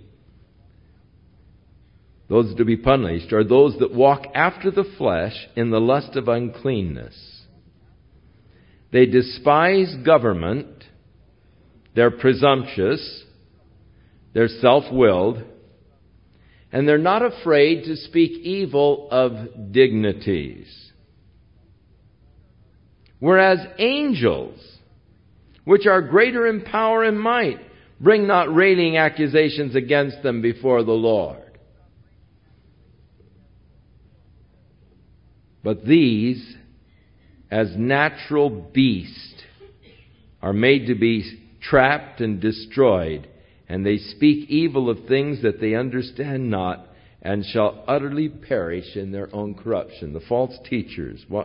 those to be punished are those that walk after the flesh in the lust of uncleanness. They despise government, they're presumptuous, they're self-willed, and they're not afraid to speak evil of dignities. Whereas angels, which are greater in power and might, bring not railing accusations against them before the Lord. But these, as natural beasts, are made to be trapped and destroyed, and they speak evil of things that they understand not, and shall utterly perish in their own corruption. The false teachers, what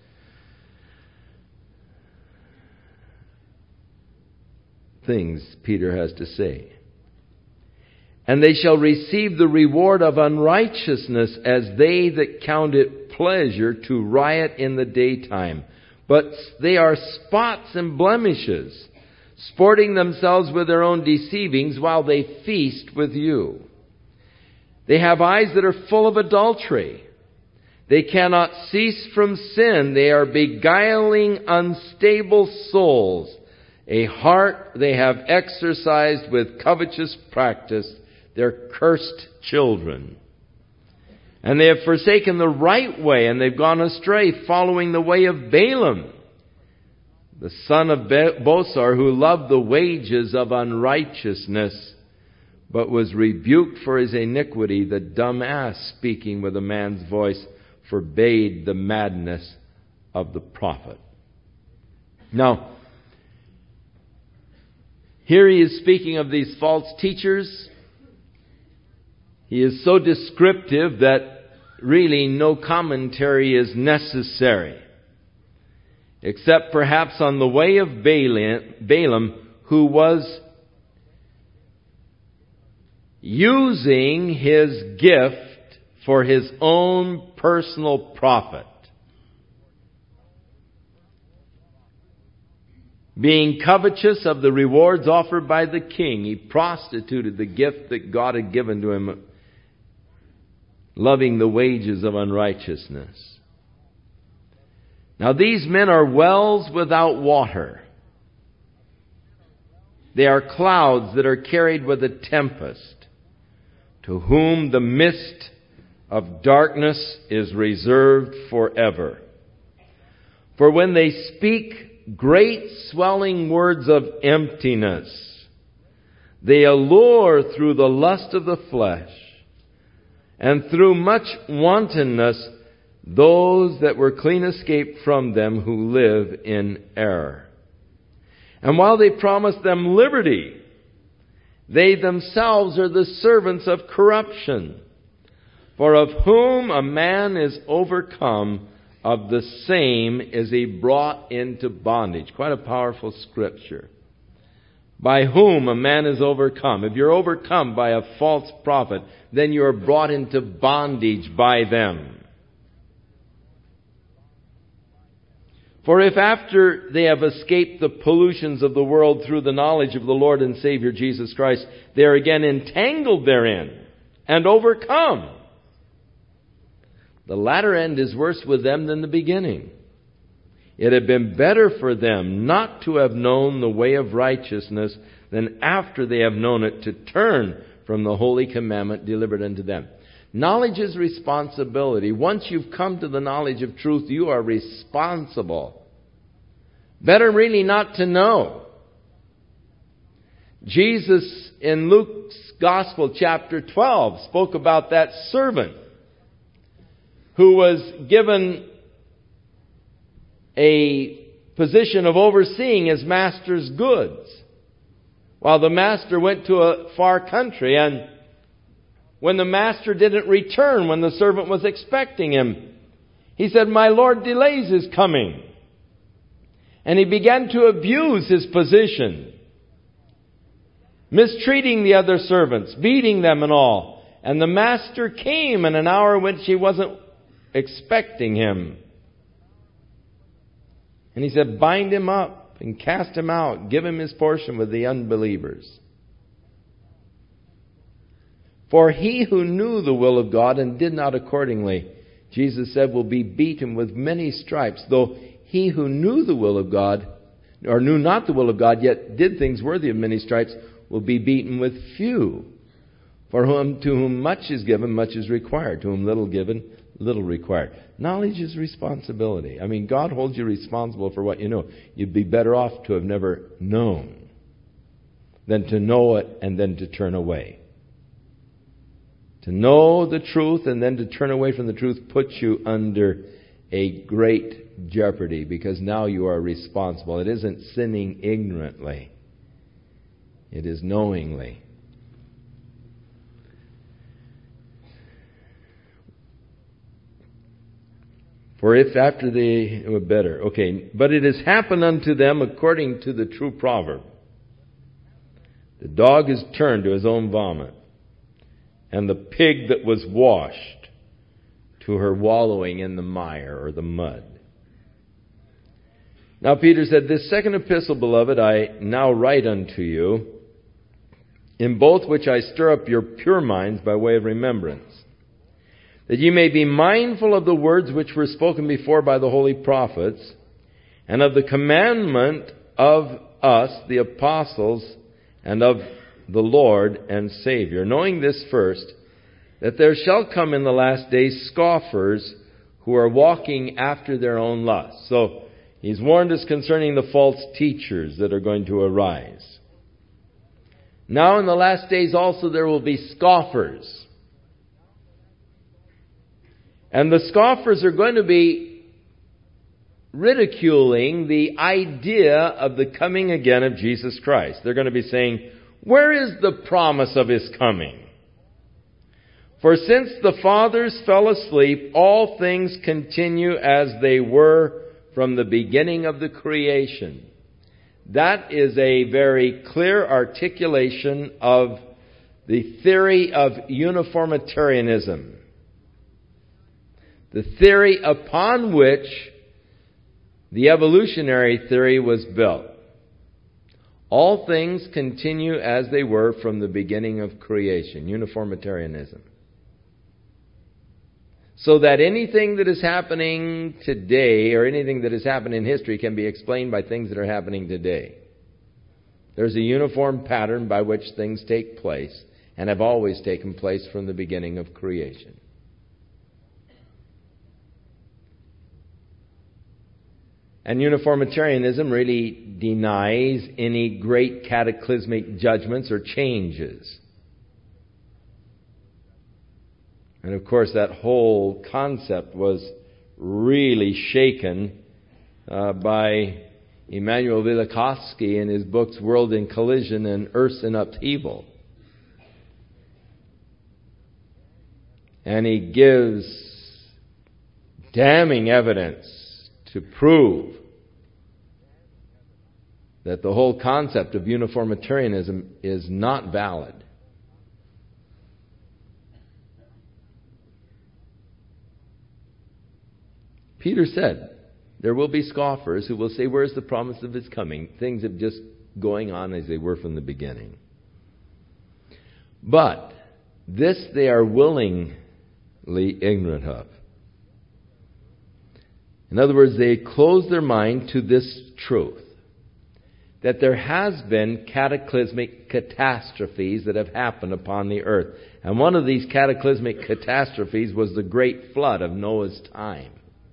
things Peter has to say. And they shall receive the reward of unrighteousness, as they that count it pleasure to riot in the daytime. But they are spots and blemishes, sporting themselves with their own deceivings while they feast with you. They have eyes that are full of adultery. They cannot cease from sin. They are beguiling unstable souls. A heart they have exercised with covetous practice. They're cursed children. And they have forsaken the right way, and they've gone astray, following the way of Balaam, the son of Bosor, who loved the wages of unrighteousness, but was rebuked for his iniquity. The dumb ass, speaking with a man's voice, forbade the madness of the prophet. Now, here he is speaking of these false teachers. He is so descriptive that really no commentary is necessary, except perhaps on the way of Balaam, who was using his gift for his own personal profit. Being covetous of the rewards offered by the king, he prostituted the gift that God had given to him, loving the wages of unrighteousness. Now these men are wells without water. They are clouds that are carried with a tempest, to whom the mist of darkness is reserved forever. For when they speak great swelling words of emptiness, they allure through the lust of the flesh, and through much wantonness those that were clean escaped from them who live in error. And while they promise them liberty, they themselves are the servants of corruption. For of whom a man is overcome, of the same is he brought into bondage. Quite a powerful scripture. By whom a man is overcome. If you're overcome by a false prophet, then you are brought into bondage by them. For if after they have escaped the pollutions of the world through the knowledge of the Lord and Savior Jesus Christ, they are again entangled therein and overcome, the latter end is worse with them than the beginning. It had been better for them not to have known the way of righteousness than after they have known it to turn from the holy commandment delivered unto them. Knowledge is responsibility. Once you've come to the knowledge of truth, you are responsible. Better really not to know. Jesus in Luke's Gospel, chapter 12, spoke about that servant who was given a position of overseeing his master's goods, while the master went to a far country. And when the master didn't return when the servant was expecting him, he said, "My Lord delays his coming." And he began to abuse his position. mistreating the other servants, beating them and all. And the master came in an hour when she wasn't expecting him. And he said, bind him up and cast him out. Give him his portion with the unbelievers. For he who knew the will of God and did not accordingly, Jesus said, will be beaten with many stripes. Though he who knew the will of God, or knew not the will of God, yet did things worthy of many stripes, will be beaten with few. For to whom much is given, much is required. To whom little given, little required. Knowledge is responsibility. I mean, God holds you responsible for what you know. You'd be better off to have never known than to know it and then to turn away. To know the truth and then to turn away from the truth puts you under a great jeopardy, because now you are responsible. It isn't sinning ignorantly. It is knowingly. For if after they were better. Okay, but it has happened unto them according to the true proverb. The dog is turned to his own vomit, and the pig that was washed to her wallowing in the mire or the mud. Now Peter said, this second epistle, beloved, I now write unto you, in both which I stir up your pure minds by way of remembrance, that ye may be mindful of the words which were spoken before by the holy prophets, and of the commandment of us, the apostles, and of the Lord and Savior, knowing this first, that there shall come in the last days scoffers who are walking after their own lusts. So he's warned us concerning the false teachers that are going to arise. Now in the last days also there will be scoffers. And the scoffers are going to be ridiculing the idea of the coming again of Jesus Christ. They're going to be saying, where is the promise of His coming? For since the fathers fell asleep, all things continue as they were from the beginning of the creation. That is a very clear articulation of the theory of uniformitarianism. The theory upon which the evolutionary theory was built. All things continue as they were from the beginning of creation. Uniformitarianism. So that anything that is happening today, or anything that has happened in history, can be explained by things that are happening today. There's a uniform pattern by which things take place, and have always taken place from the beginning of creation. And uniformitarianism really denies any great cataclysmic judgments or changes. And of course that whole concept was really shaken by Immanuel Velikovsky in his books World in Collision and Earth in Upheaval. And he gives damning evidence to prove that the whole concept of uniformitarianism is not valid. Peter said, there will be scoffers who will say, where's the promise of His coming? Things are just going on as they were from the beginning. But this they are willingly ignorant of. In other words, they close their mind to this truth, that there has been cataclysmic catastrophes that have happened upon the earth. And one of these cataclysmic catastrophes was the great flood of Noah's time.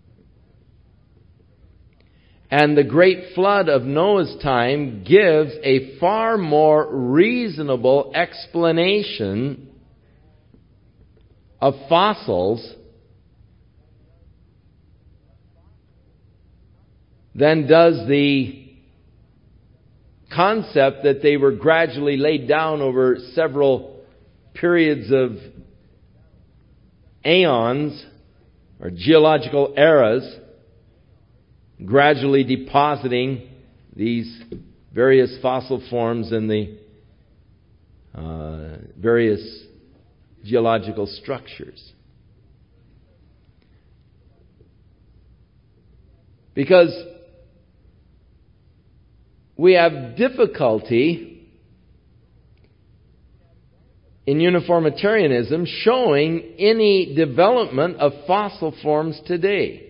And the great flood of Noah's time gives a far more reasonable explanation of fossils than does the concept that they were gradually laid down over several periods of aeons or geological eras, gradually depositing these various fossil forms in the various geological structures. Because we have difficulty in uniformitarianism showing any development of fossil forms today.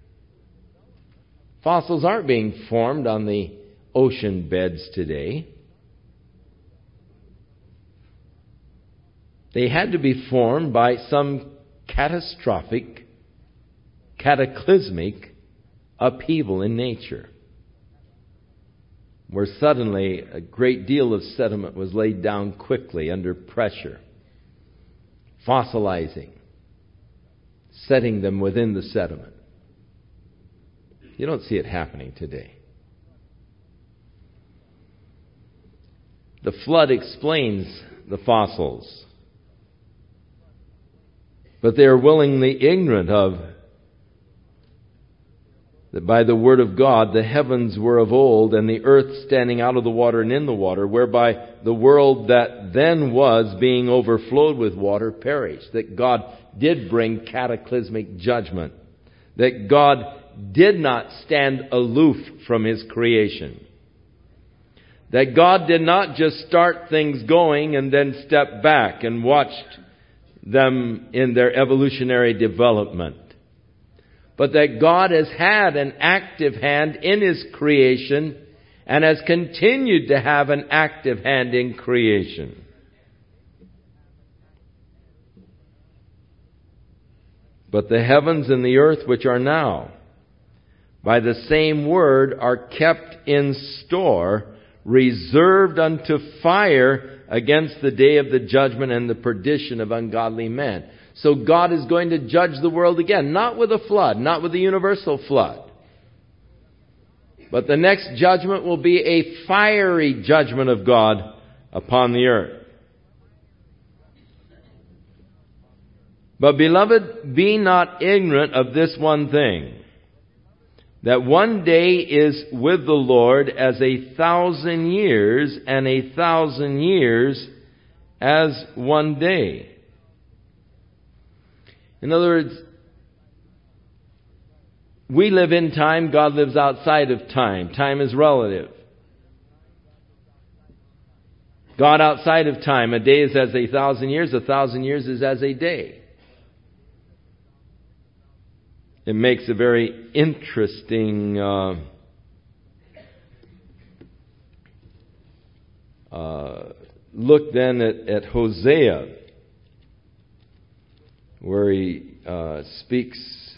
Fossils aren't being formed on the ocean beds today. They had to be formed by some catastrophic, cataclysmic upheaval in nature, where suddenly a great deal of sediment was laid down quickly under pressure, fossilizing, setting them within the sediment. You don't see it happening today. The flood explains the fossils, but they are willingly ignorant of that by the word of God the heavens were of old, and the earth standing out of the water and in the water, whereby the world that then was, being overflowed with water, perished. That God did bring cataclysmic judgment. That God did not stand aloof from His creation. That God did not just start things going and then step back and watched them in their evolutionary development. But that God has had an active hand in His creation and has continued to have an active hand in creation. But the heavens and the earth which are now, by the same word, are kept in store, reserved unto fire against the day of the judgment and the perdition of ungodly men. So God is going to judge the world again, not with a flood, not with a universal flood. But the next judgment will be a fiery judgment of God upon the earth. But beloved, be not ignorant of this one thing, that one day is with the Lord as 1,000 years, and 1,000 years as one day. In other words, we live in time, God lives outside of time. Time is relative. God outside of time, a day is as 1,000 years, 1,000 years is as a day. It makes a very interesting look then at Hosea, where he speaks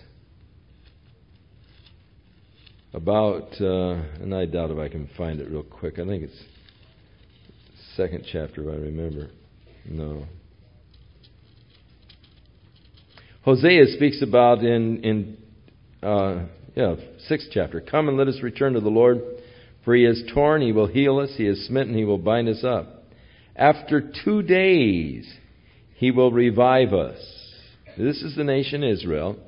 about, and I doubt if I can find it real quick. I think it's the 2nd chapter, if I remember. No. Hosea speaks about in 6th chapter. Come and let us return to the Lord, for He is torn, He will heal us. He is smitten, He will bind us up. After 2 days, He will revive us. This is the nation Israel.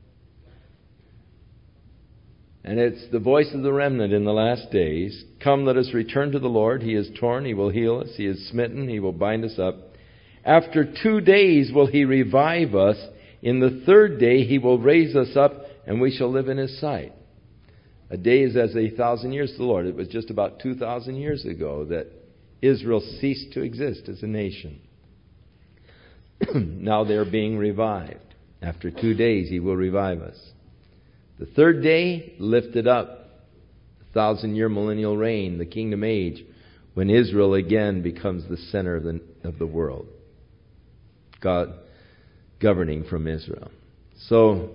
And it's the voice of the remnant in the last days. Come, let us return to the Lord. He is torn, He will heal us. He is smitten, He will bind us up. After 2 days will He revive us. In the 3rd day He will raise us up, and we shall live in His sight. A day is as 1,000 years to the Lord. It was just about 2,000 years ago that Israel ceased to exist as a nation. Now they are being revived. After 2 days He will revive us. The 3rd day, lifted up. 1,000-year millennial reign, the kingdom age, when Israel again becomes the center of the world. God governing from Israel. So,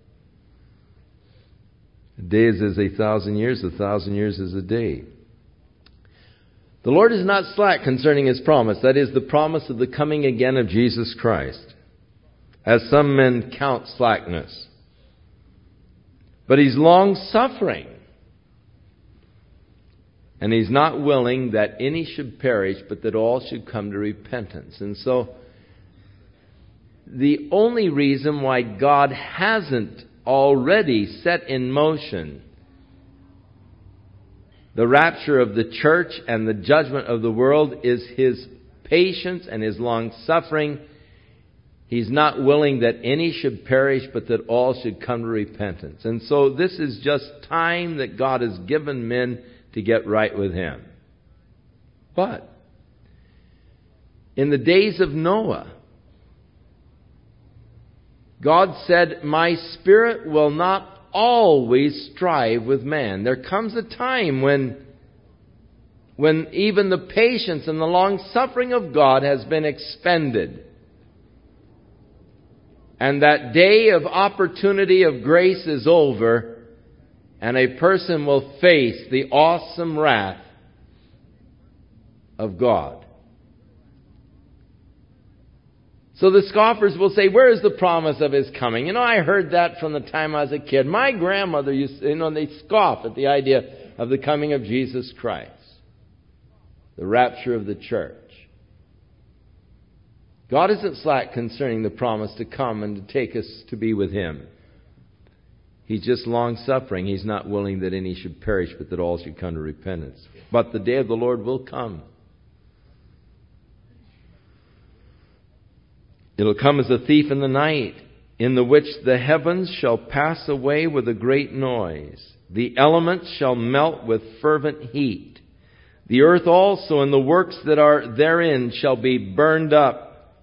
a day is as 1,000 years, 1,000 years is a day. The Lord is not slack concerning His promise. That is the promise of the coming again of Jesus Christ, as some men count slackness. But He's long-suffering, and He's not willing that any should perish, but that all should come to repentance. And so, the only reason why God hasn't already set in motion the rapture of the church and the judgment of the world is His patience and His long-suffering. He's not willing that any should perish, but that all should come to repentance. And so this is just time that God has given men to get right with Him. But in the days of Noah, God said, "My Spirit will not always strive with man." There comes a time when even the patience and the long-suffering of God has been expended. And that day of opportunity of grace is over, and a person will face the awesome wrath of God. So the scoffers will say, "Where is the promise of His coming?" I heard that from the time I was a kid. My grandmother used to, they scoff at the idea of the coming of Jesus Christ, the rapture of the church. God isn't slack concerning the promise to come and to take us to be with Him. He's just long-suffering. He's not willing that any should perish, but that all should come to repentance. But the day of the Lord will come. It'll come as a thief in the night, in the which the heavens shall pass away with a great noise. The elements shall melt with fervent heat. The earth also and the works that are therein shall be burned up.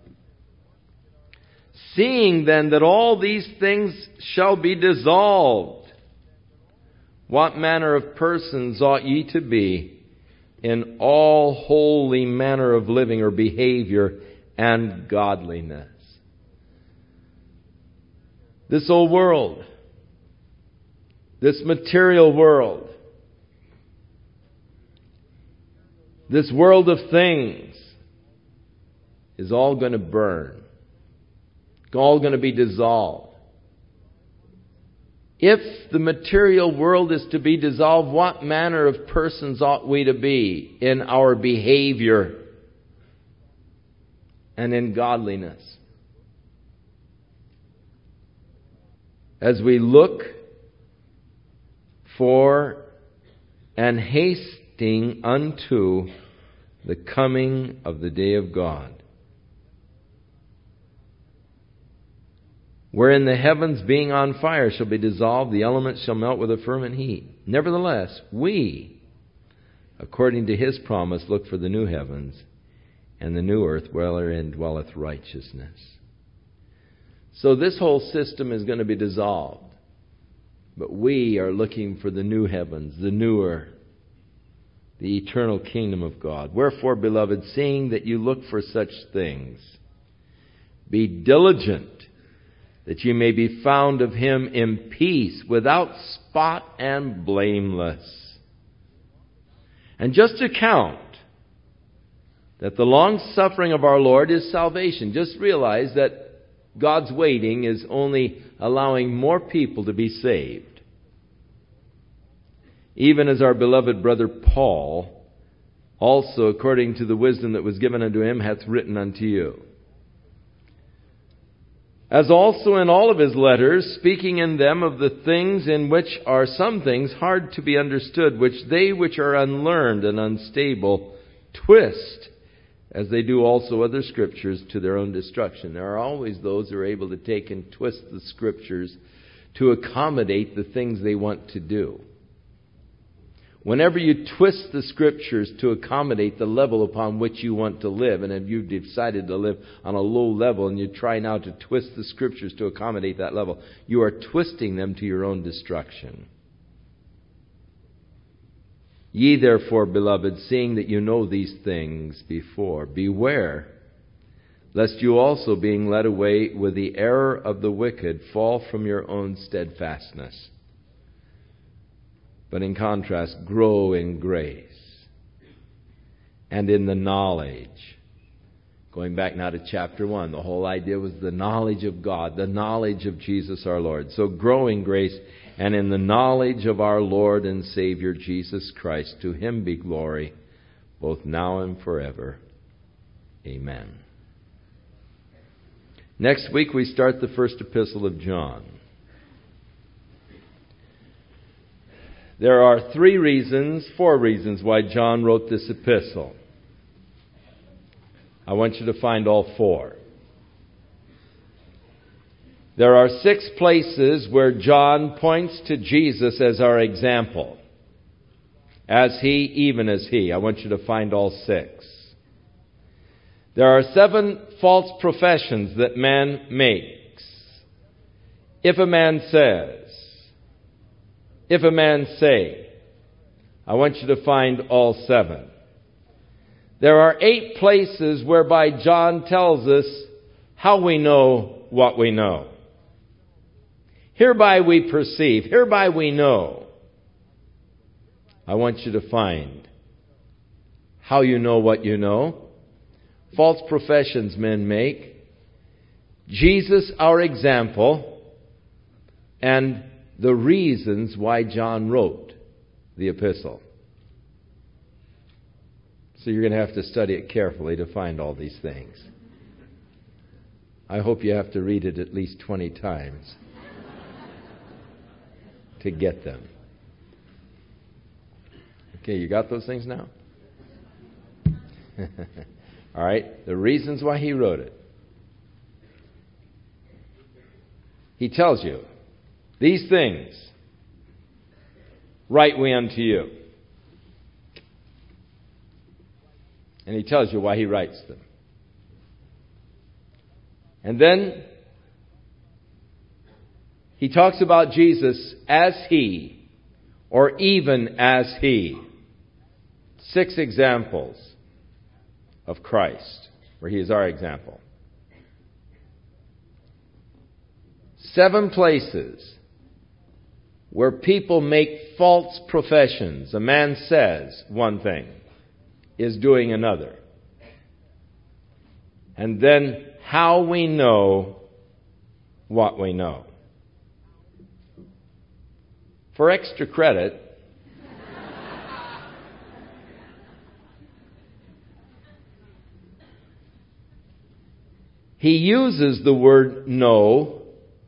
Seeing then that all these things shall be dissolved, what manner of persons ought ye to be in all holy manner of living or behavior and godliness? This old world, this material world, this world of things is all going to burn. It's all going to be dissolved. If the material world is to be dissolved, what manner of persons ought we to be in our behavior and in godliness? As we look for and hasting unto the coming of the day of God, wherein the heavens being on fire shall be dissolved, the elements shall melt with a fervent heat. Nevertheless, we, according to His promise, look for the new heavens and the new earth wherein dwelleth righteousness. So this whole system is going to be dissolved. But we are looking for the new heavens, the new earth, the eternal kingdom of God. Wherefore, beloved, seeing that you look for such things, be diligent that you may be found of Him in peace, without spot and blameless. And just to count that the long-suffering of our Lord is salvation. Just realize that God's waiting is only allowing more people to be saved. Even as our beloved brother Paul, also according to the wisdom that was given unto him, hath written unto you. As also in all of his letters, speaking in them of the things in which are some things hard to be understood, which they which are unlearned and unstable twist, as they do also other scriptures, to their own destruction. There are always those who are able to take and twist the scriptures to accommodate the things they want to do. Whenever you twist the scriptures to accommodate the level upon which you want to live, and if you've decided to live on a low level and you try now to twist the scriptures to accommodate that level, you are twisting them to your own destruction. Ye therefore, beloved, seeing that you know these things before, beware, lest you also, being led away with the error of the wicked, fall from your own steadfastness. But in contrast, grow in grace and in the knowledge. Going back now to chapter 1, the whole idea was the knowledge of God, the knowledge of Jesus our Lord. So grow in grace and in the knowledge of our Lord and Savior Jesus Christ. To Him be glory, both now and forever. Amen. Next week we start the first epistle of John. There are four reasons why John wrote this epistle. I want you to find all 4. There are 6 places where John points to Jesus as our example. As He, even as He. I want you to find all 6. There are 7 false professions that man makes. If a man says, if a man say, I want you to find all 7. There are 8 places whereby John tells us how we know what we know. Hereby we perceive, hereby we know. I want you to find how you know what you know. False professions men make. Jesus, our example, and the reasons why John wrote the epistle. So you're going to have to study it carefully to find all these things. I hope you have to read it at least 20 times to get them. Okay, you got those things now? All right, the reasons why he wrote it. He tells you, these things write we unto you. And he tells you why he writes them. And then he talks about Jesus as He, or even as He. 6 examples of Christ, where He is our example. 7 places where people make false professions. A man says one thing, is doing another. And then how we know what we know. For extra credit, he uses the word know,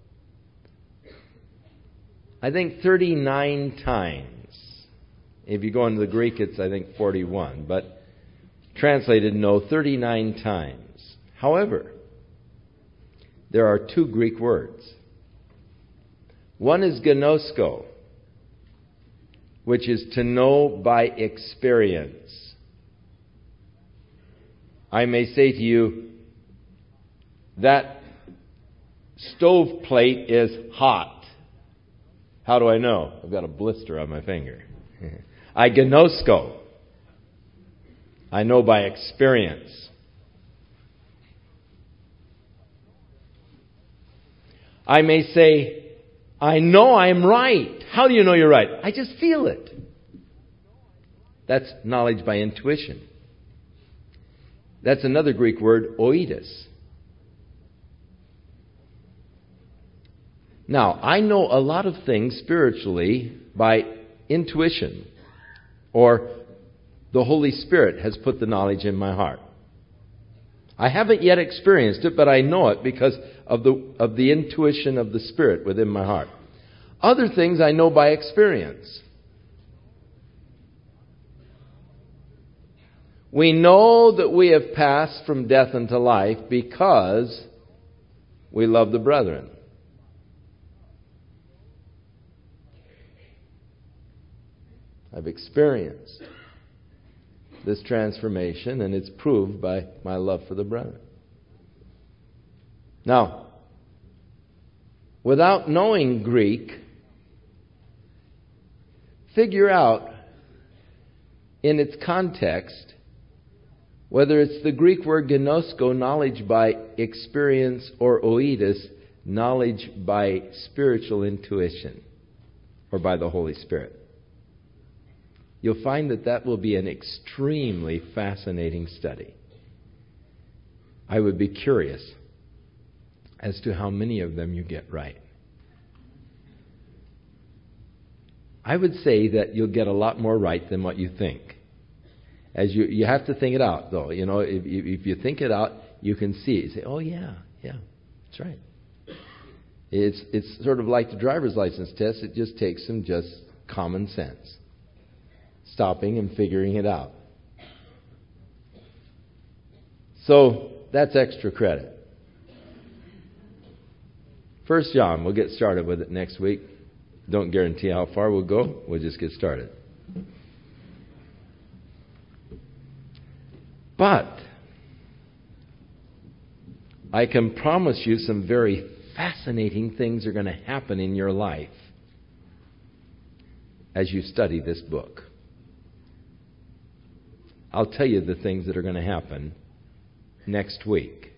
I think 39 times. If you go into the Greek, it's I think 41, but translated know 39 times. However, there are 2 Greek words. One is gnosko, which is to know by experience. I may say to you, that stove plate is hot. How do I know? I've got a blister on my finger. I gnosko. I know by experience. I may say, I know I'm right. How do you know you're right? I just feel it. That's knowledge by intuition. That's another Greek word, oides. Now, I know a lot of things spiritually by intuition, or the Holy Spirit has put the knowledge in my heart. I haven't yet experienced it, but I know it because of the intuition of the Spirit within my heart. Other things I know by experience. We know that we have passed from death unto life because we love the brethren. I've experienced this transformation, and it's proved by my love for the brethren. Now, without knowing Greek, figure out in its context whether it's the Greek word gnosko, knowledge by experience, or oides, knowledge by spiritual intuition, or by the Holy Spirit. You'll find that will be an extremely fascinating study. I would be curious as to how many of them you get right. I would say that you'll get a lot more right than what you think. As you have to think it out, though. You know, if you think it out, you can see it. You say, oh, yeah, that's right. It's sort of like the driver's license test. It just takes some just common sense. Stopping and figuring it out. So that's extra credit. 1 John, we'll get started with it next week. Don't guarantee how far we'll go. We'll just get started. But I can promise you some very fascinating things are going to happen in your life as you study this book. I'll tell you the things that are going to happen next week.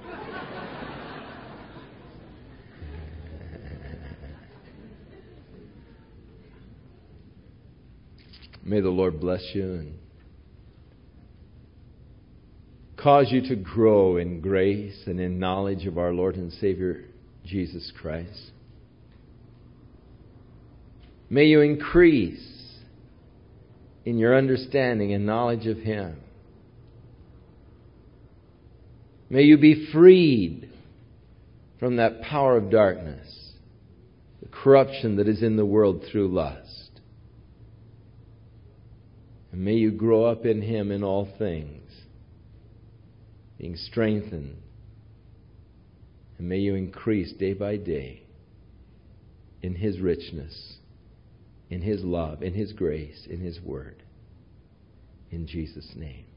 May the Lord bless you and cause you to grow in grace and in knowledge of our Lord and Savior, Jesus Christ. May you increase in your understanding and knowledge of Him. May you be freed from that power of darkness, the corruption that is in the world through lust. And may you grow up in Him in all things, being strengthened. And may you increase day by day in His richness, in His love, in His grace, in His word. In Jesus' name.